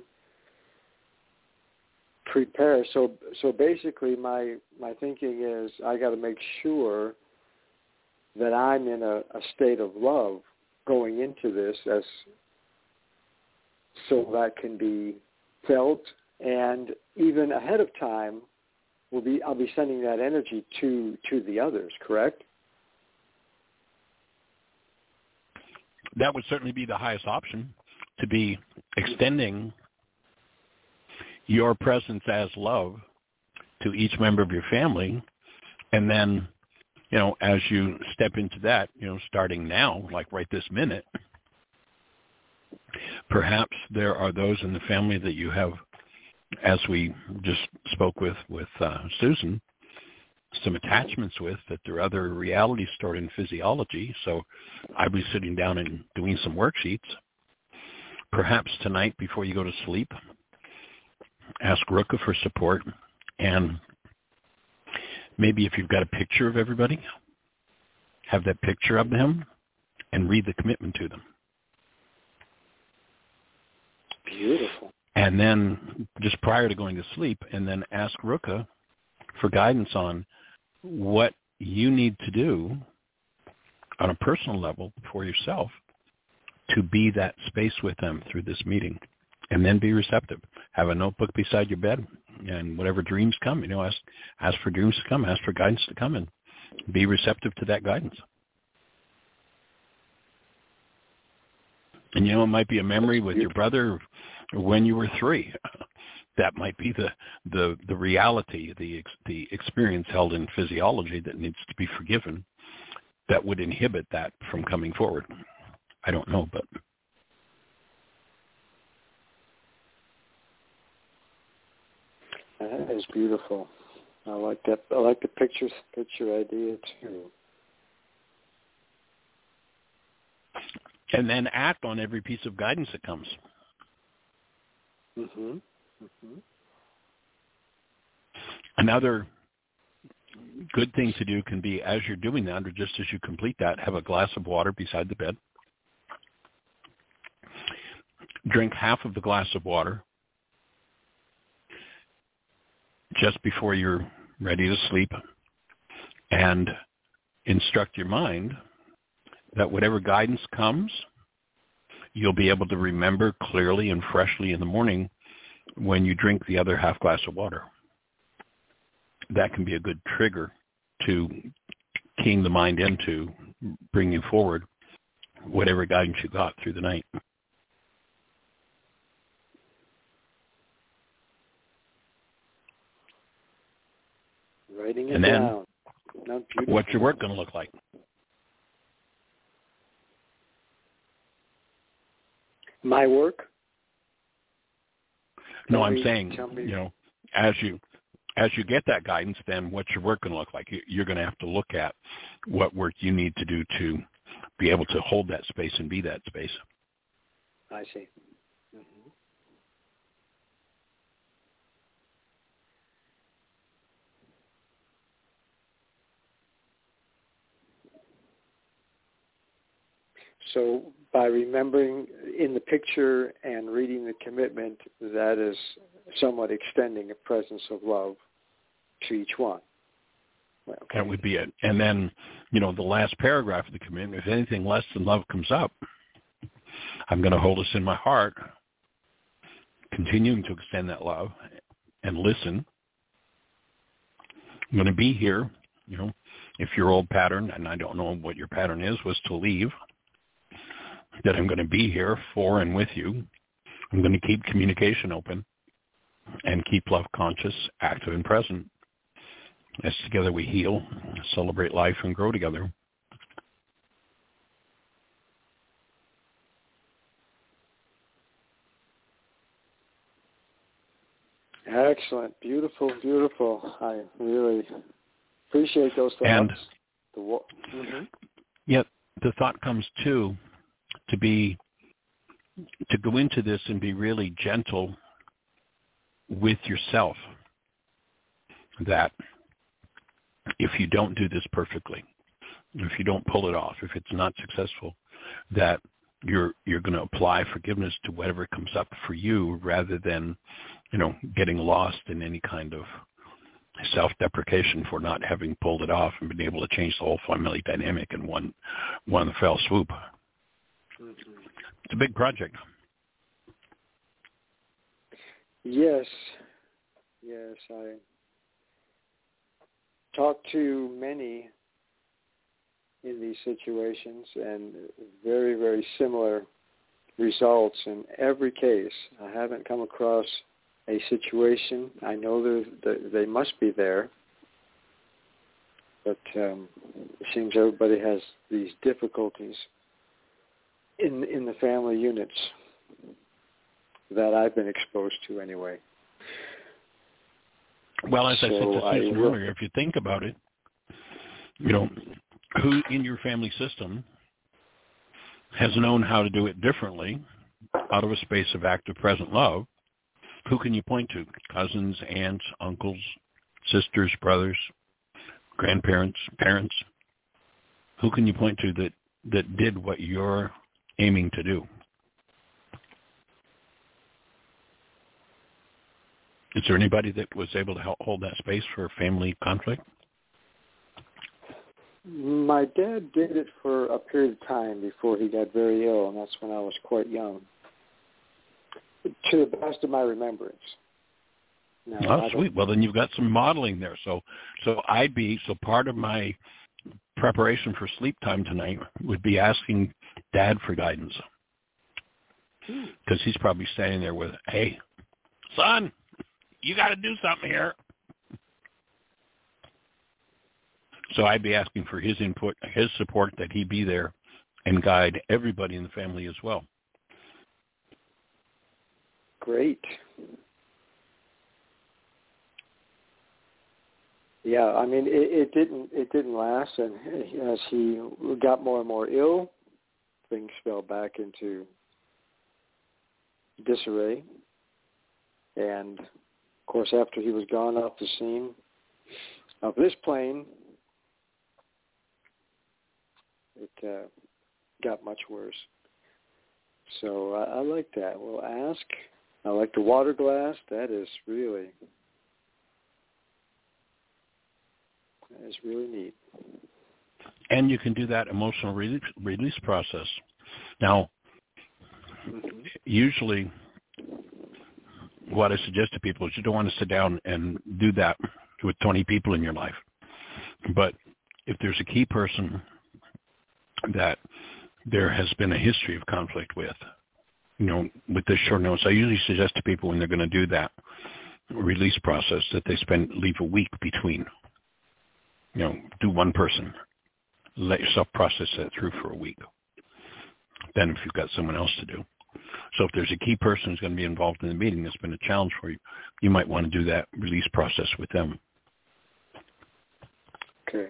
prepare? So, so basically, my my thinking is I got to make sure that I'm in a, a state of love going into this, as so that can be felt, and even ahead of time, will be I'll be sending that energy to to the others. Correct? That would certainly be the highest option, to be extending your presence as love to each member of your family. And then, you know, as you step into that, you know, starting now, like right this minute, perhaps there are those in the family that you have, as we just spoke with, with uh, Susan, some attachments with, that there are other realities stored in physiology. So I'd be sitting down and doing some worksheets. Perhaps tonight before you go to sleep, ask Ruka for support, and maybe if you've got a picture of everybody, have that picture of them and read the commitment to them. Beautiful. And then just prior to going to sleep, and then ask Ruka for guidance on what you need to do on a personal level for yourself to be that space with them through this meeting, and then be receptive. Have a notebook beside your bed, and whatever dreams come, you know, ask ask for dreams to come, ask for guidance to come, and be receptive to that guidance. And, you know, it might be a memory with your brother when you were three. That might be the, the, the reality, the the experience held in physiology that needs to be forgiven, that would inhibit that from coming forward. I don't know, but... That is beautiful. I like that. I like the picture picture idea too. And then act on every piece of guidance that comes. Mm-hmm. Mm-hmm. Another good thing to do can be, as you're doing that, or just as you complete that, have a glass of water beside the bed. Drink half of the glass of water just before you're ready to sleep, and instruct your mind that whatever guidance comes, you'll be able to remember clearly and freshly in the morning when you drink the other half glass of water. That can be a good trigger to keying the mind into bringing forward whatever guidance you got through the night. Writing it and then, down. Not beautiful. What's your work going to look like? My work? No, Tell I'm me- saying, tell me- you know, as you as you get that guidance, then what's your work going to look like? You- You're going to have to look at what work you need to do to be able to hold that space and be that space. I see. Mm-hmm. So by remembering in the picture and reading the commitment, that is somewhat extending a presence of love to each one. Well, okay. That would be it. And then, you know, the last paragraph of the commitment, if anything less than love comes up, I'm going to hold this in my heart, continuing to extend that love and listen. I'm going to be here, you know, if your old pattern, and I don't know what your pattern is, was to leave, that I'm going to be here for and with you. I'm going to keep communication open and keep love conscious, active, and present. As together we heal, celebrate life, and grow together. Excellent. Beautiful, beautiful. I really appreciate those thoughts. And the wa- mm-hmm. yet the thought comes too to be, to go into this and be really gentle with yourself, that if you don't do this perfectly, if you don't pull it off, if it's not successful, that you're you're going to apply forgiveness to whatever comes up for you, rather than, you know, getting lost in any kind of self-deprecation for not having pulled it off and been able to change the whole family dynamic in one one fell swoop. Mm-hmm. It's a big project. Yes. Yes, I talk to many in these situations, and very, very similar results in every case. I haven't come across a situation. I know that they must be there, but um, it seems everybody has these difficulties in in the family units that I've been exposed to anyway. Well, as I said So to I Susan will- earlier, if you think about it, you know, who in your family system has known how to do it differently out of a space of active present love? Who can you point to? Cousins, aunts, uncles, sisters, brothers, grandparents, parents? Who can you point to that, that did what you're aiming to do? Is there anybody that was able to help hold that space for family conflict? My dad did it for a period of time before he got very ill, and that's when I was quite young, to the best of my remembrance. Now, Oh, I sweet. Well, then you've got some modeling there. So, so I'd be, so part of my preparation for sleep time tonight would be asking Dad for guidance. Because he's probably standing there with, hey, son, you got to do something here. So I'd be asking for his input, his support, that he be there and guide everybody in the family as well. Great. Yeah, I mean, it, it didn't it didn't last, and as he got more and more ill, things fell back into disarray. And, of course, after he was gone off the scene of this plane, it uh, got much worse. So uh, I like that. We'll ask. I like the water glass. That is really, that is really neat. And you can do that emotional release, release process. Now, mm-hmm. usually what I suggest to people is you don't want to sit down and do that with twenty people in your life. But if there's a key person that there has been a history of conflict with, you know, with this short notice, I usually suggest to people when they're going to do that release process that they spend, leave a week between. You know, do one person. Let yourself process that through for a week. Then if you've got someone else to do. So if there's a key person who's going to be involved in the meeting that's been a challenge for you, you might want to do that release process with them. Okay.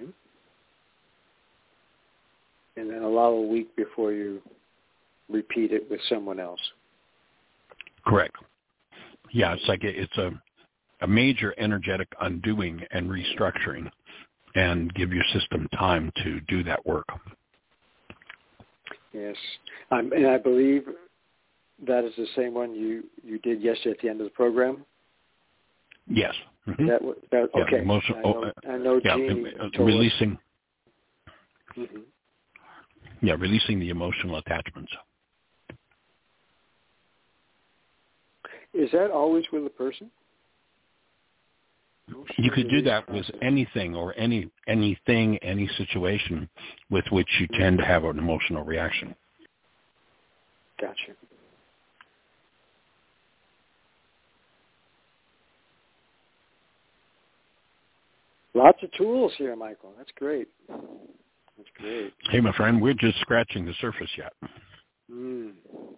And then allow a week before you repeat it with someone else. Correct. Yeah, it's like a, it's a, a major energetic undoing and restructuring, and give your system time to do that work. Yes. Um, and I believe that is the same one you, you did yesterday at the end of the program? Yes. Mm-hmm. That, that, yeah, okay. Emotion, I know, I know yeah, Jeannie uh, releasing. Mm-hmm. Yeah, releasing the emotional attachments. Is that always with a person? You could do that with anything or any anything, any situation with which you tend to have an emotional reaction. Gotcha. Lots of tools here, Michael. That's great. That's great. Hey, my friend, we're just scratching the surface yet. Mm.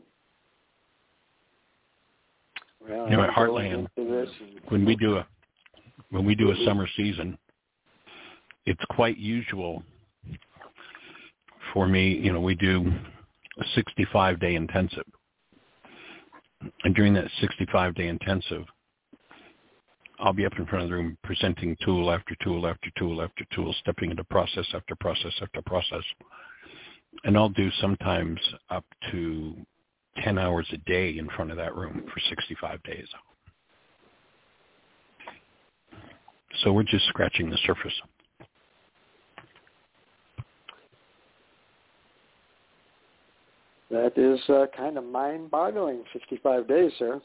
Well, you know, at Heartland, when we do a when we do a summer season, it's quite usual for me. You know, we do a sixty-five day intensive, and during that sixty-five day intensive, I'll be up in front of the room presenting tool after tool after tool after tool, stepping into process after process after process. And I'll do sometimes up to ten hours a day in front of that room for sixty-five days. So we're just scratching the surface. That is uh, kind of mind-boggling, sixty-five days, sir.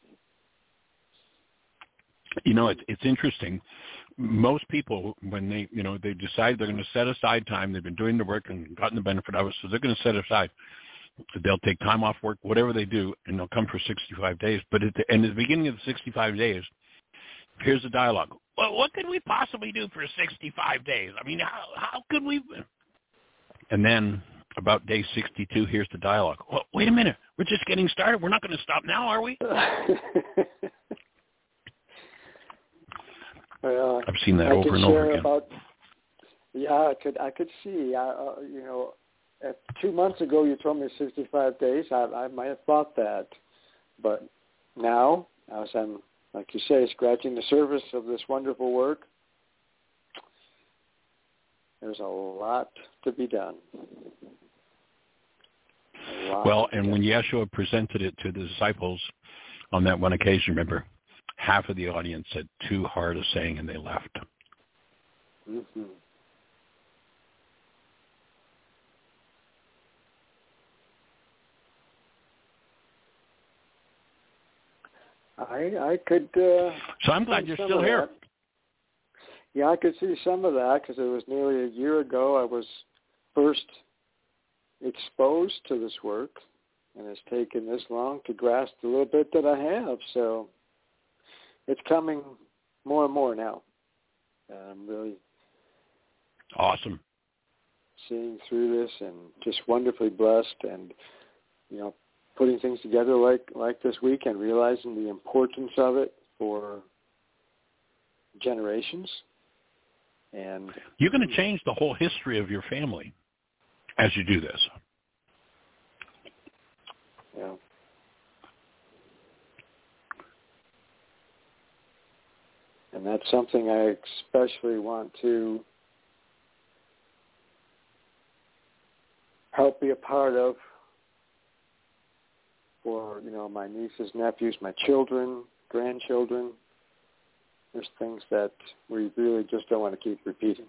You know, it, it's interesting. Most people, when they, you know, they decide they're going to set aside time, they've been doing the work and gotten the benefit of it, so they're going to set aside. They'll take time off work, whatever they do, and they'll come for sixty-five days. But at the, and at the beginning of the sixty-five days, here's the dialogue. Well, what could we possibly do for sixty-five days? I mean, how, how could we? And then about day sixty-two, here's the dialogue. Well, wait a minute. We're just getting started. We're not going to stop now, are we? Well, I've seen that I over and over again. About, yeah, I could I could see. I, uh, you know, at two months ago you told me sixty-five days. I, I might have thought that, but now, as I'm, like you say, scratching the surface of this wonderful work, there's a lot to be done. Well, and when Yeshua presented it to the disciples on that one occasion, remember, half of the audience said too hard a saying, and they left. Mm-hmm. I I could. Uh, so I'm glad you're still here. That. Yeah, I could see some of that because it was nearly a year ago I was first exposed to this work, and it's taken this long to grasp the little bit that I have. So it's coming more and more now. I'm really awesome seeing through this, and just wonderfully blessed, and you know, putting things together like like this weekend, realizing the importance of it for generations, And you're going to change the whole history of your family as you do this. Yeah. And that's something I especially want to help be a part of for, you know, my nieces, nephews, my children, grandchildren. There's things that we really just don't want to keep repeating.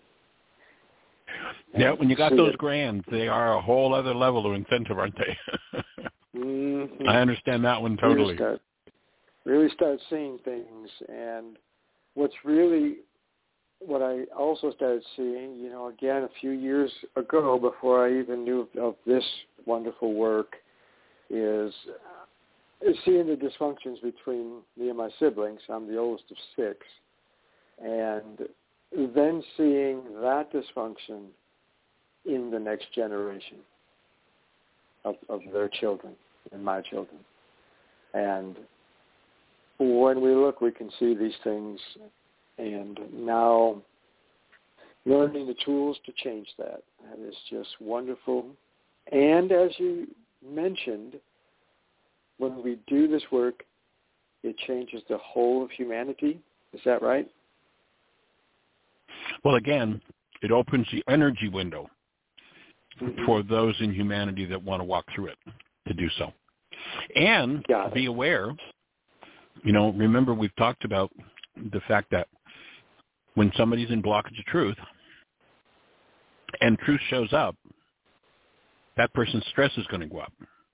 Yeah, and when you got those that, grands, they are a whole other level of incentive, aren't they? mm-hmm. I understand that one totally. Really start, really start seeing things. And what's really, what I also started seeing, you know, again, a few years ago, before I even knew of this wonderful work, is is seeing the dysfunctions between me and my siblings. I'm the oldest of six. And then seeing that dysfunction in the next generation of, of their children and my children. And when we look, we can see these things, and now learning the tools to change that. That is just wonderful. And as you mentioned, when we do this work, it changes the whole of humanity. Is that right? Well, again, it opens the energy window mm-hmm. for those in humanity that want to walk through it to do so. And be aware, you know, remember we've talked about the fact that when somebody's in blockage of truth and truth shows up, that person's stress is going to go up.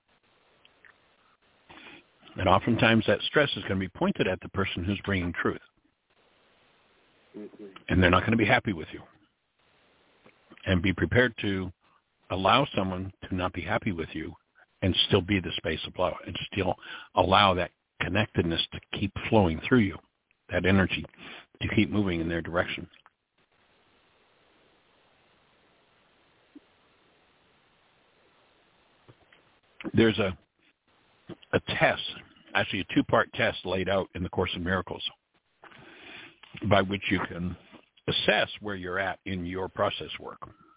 And oftentimes that stress is going to be pointed at the person who's bringing truth. Mm-hmm. And they're not going to be happy with you. And be prepared to allow someone to not be happy with you and still be the space of love and still allow that connectedness to keep flowing through you, that energy to keep moving in their direction. There's a a test, actually a two-part test laid out in the Course in Miracles by which you can assess where you're at in your process work.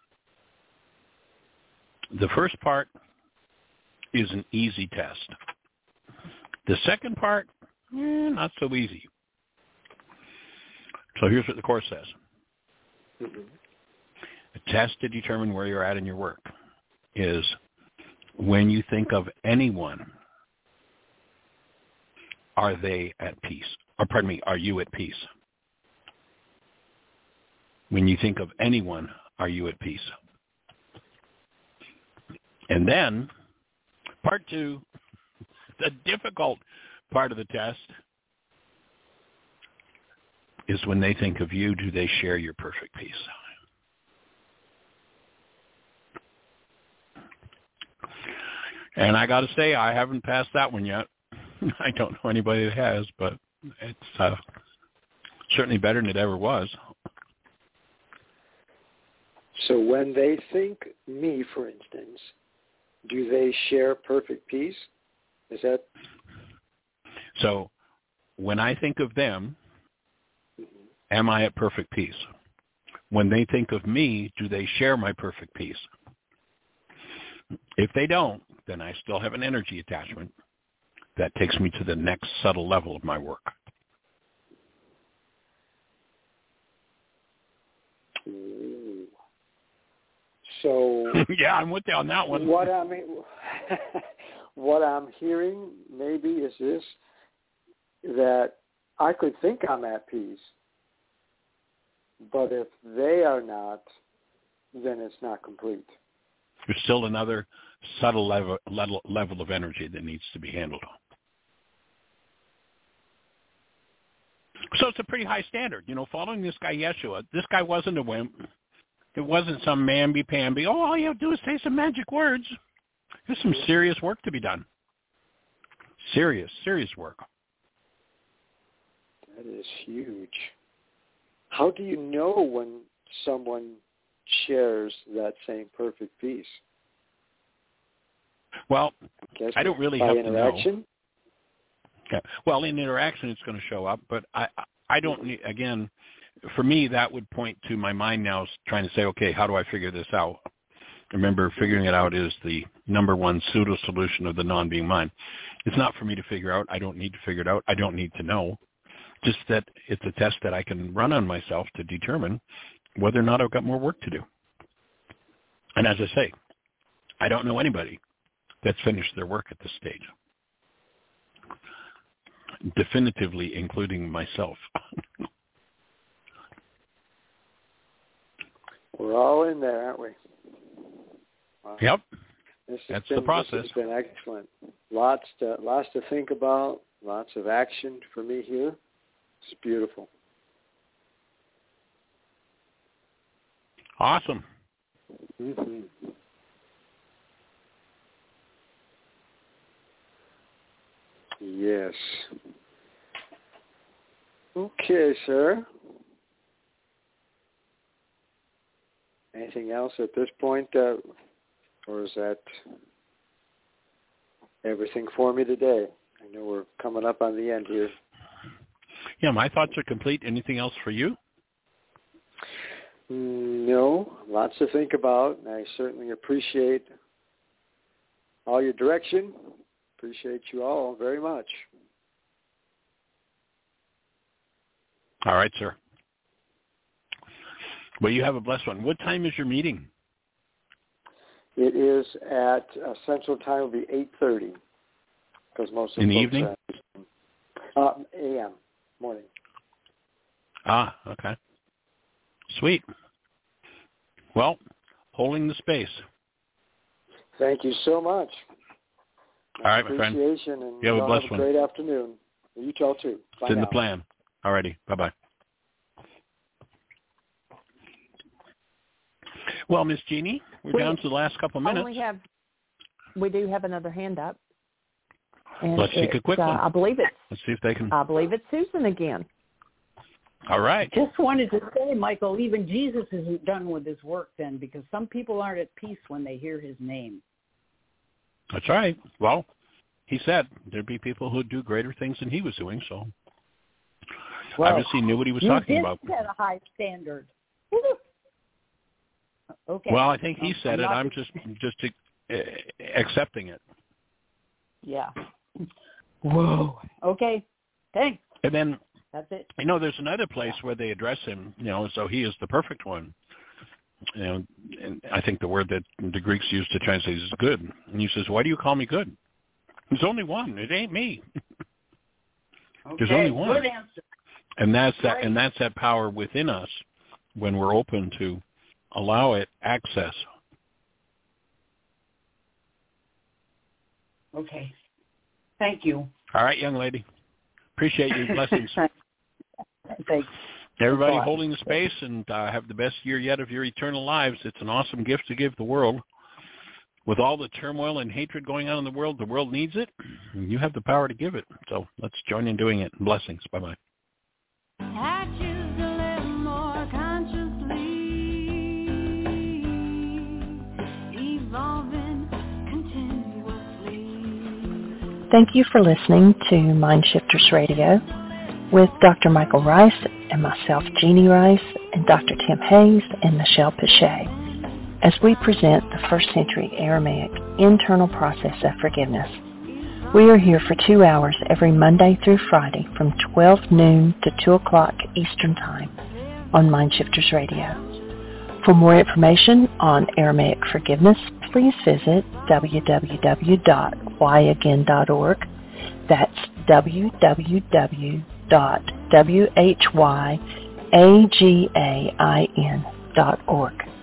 The first part is an easy test. The second part, eh, not so easy. So here's what the Course says. Mm-hmm. A test to determine where you're at in your work is when you think of anyone, are they at peace? Or pardon me, are you at peace? When you think of anyone, are you at peace? And then, part two, the difficult part of the test, is when they think of you, do they share your perfect peace? And I got to say, I haven't passed that one yet. I don't know anybody that has, but it's uh, certainly better than it ever was. So when they think me, for instance, do they share perfect peace? Is that? So when I think of them, mm-hmm. am I at perfect peace? When they think of me, do they share my perfect peace? If they don't, then I still have an energy attachment that takes me to the next subtle level of my work. Ooh. So yeah, I'm with you on that one. What I mean, what I'm hearing maybe is this: that I could think I'm at peace, but if they are not, then it's not complete. There's still another subtle level, level, level of energy that needs to be handled. So it's a pretty high standard. You know, following this guy Yeshua, this guy wasn't a wimp. It wasn't some mamby-pamby, oh, all you have to do is say some magic words. There's some serious work to be done. Serious, serious work. That is huge. How do you know when someone shares that same perfect peace? Well, I, I don't really by have interaction? to know. Yeah. Well, in interaction, it's going to show up, but I, I don't need, again, for me, that would point to my mind now trying to say, okay, how do I figure this out? Remember, figuring it out is the number one pseudo-solution of the non-being mind. It's not for me to figure out. I don't need to figure it out. I don't need to know. Just that it's a test that I can run on myself to determine whether or not I've got more work to do. And as I say, I don't know anybody that's finished their work at this stage. Definitively including myself. We're all in there, aren't we? Wow. Yep. This That's been, the process. This has been excellent. Lots to, lots to think about, lots of action for me here. It's beautiful. Awesome. Mm-hmm. Yes. Okay, sir. Anything else at this point, uh, or is that everything for me today? I know we're coming up on the end here. Yeah, my thoughts are complete. Anything else for you? No, lots to think about. I certainly appreciate all your direction. Appreciate you all very much. All right, sir. Well, you have a blessed one. What time is your meeting? It is at uh, Central Time. Will be eight thirty. Because most of in the folks evening. Are, uh, A M morning. Ah, okay. Sweet. Well, holding the space. Thank you so much. All right, my friend. Appreciation, and you have a blessed have a one. great afternoon. You all too. Bye it's in now. the plan. All righty. Bye-bye. Well, Miss Jeannie, we're we down to the last couple of minutes. Only have, we do have another hand up. And Let's take a quick uh, one. I believe it's. Let's see if they can. I believe it's Susan again. All right. Just wanted to say, Michael, even Jesus isn't done with his work then, because some people aren't at peace when they hear his name. That's right. Well, he said there'd be people who'd do greater things than he was doing, so well, obviously he knew what he was you talking did about. set a high standard. Okay. Well, I think he said I'm it. not I'm just just uh, accepting it. Yeah. Whoa. Okay. Thanks. And then, that's it. You know, there's another place where they address him, you know, so he is the perfect one. You know, and I think the word that the Greeks used to translate is good. And he says, why do you call me good? There's only one. It ain't me. Okay. There's only one. Good answer. And that's that, Great. and that's that power within us when we're open to allow it access. Okay. Thank you. All right, young lady. Appreciate your blessings. Thanks. Everybody holding the space, and uh, have the best year yet of your eternal lives. It's an awesome gift to give the world. With all the turmoil and hatred going on in the world, the world needs it. And you have the power to give it. So let's join in doing it. Blessings. Bye-bye. I choose to live more consciously, evolving continuously. Thank you for listening to Mind Shifters Radio with Doctor Michael Rice and myself, Jeannie Rice, and Doctor Tim Hayes and Michelle Pichet, as we present the first century Aramaic internal process of forgiveness. We are here for two hours every Monday through Friday from twelve noon to two o'clock Eastern Time on Mind Shifters Radio. For more information on Aramaic forgiveness, please visit w w w dot why again dot org. That's w w w dot w h y a g a i n dot org.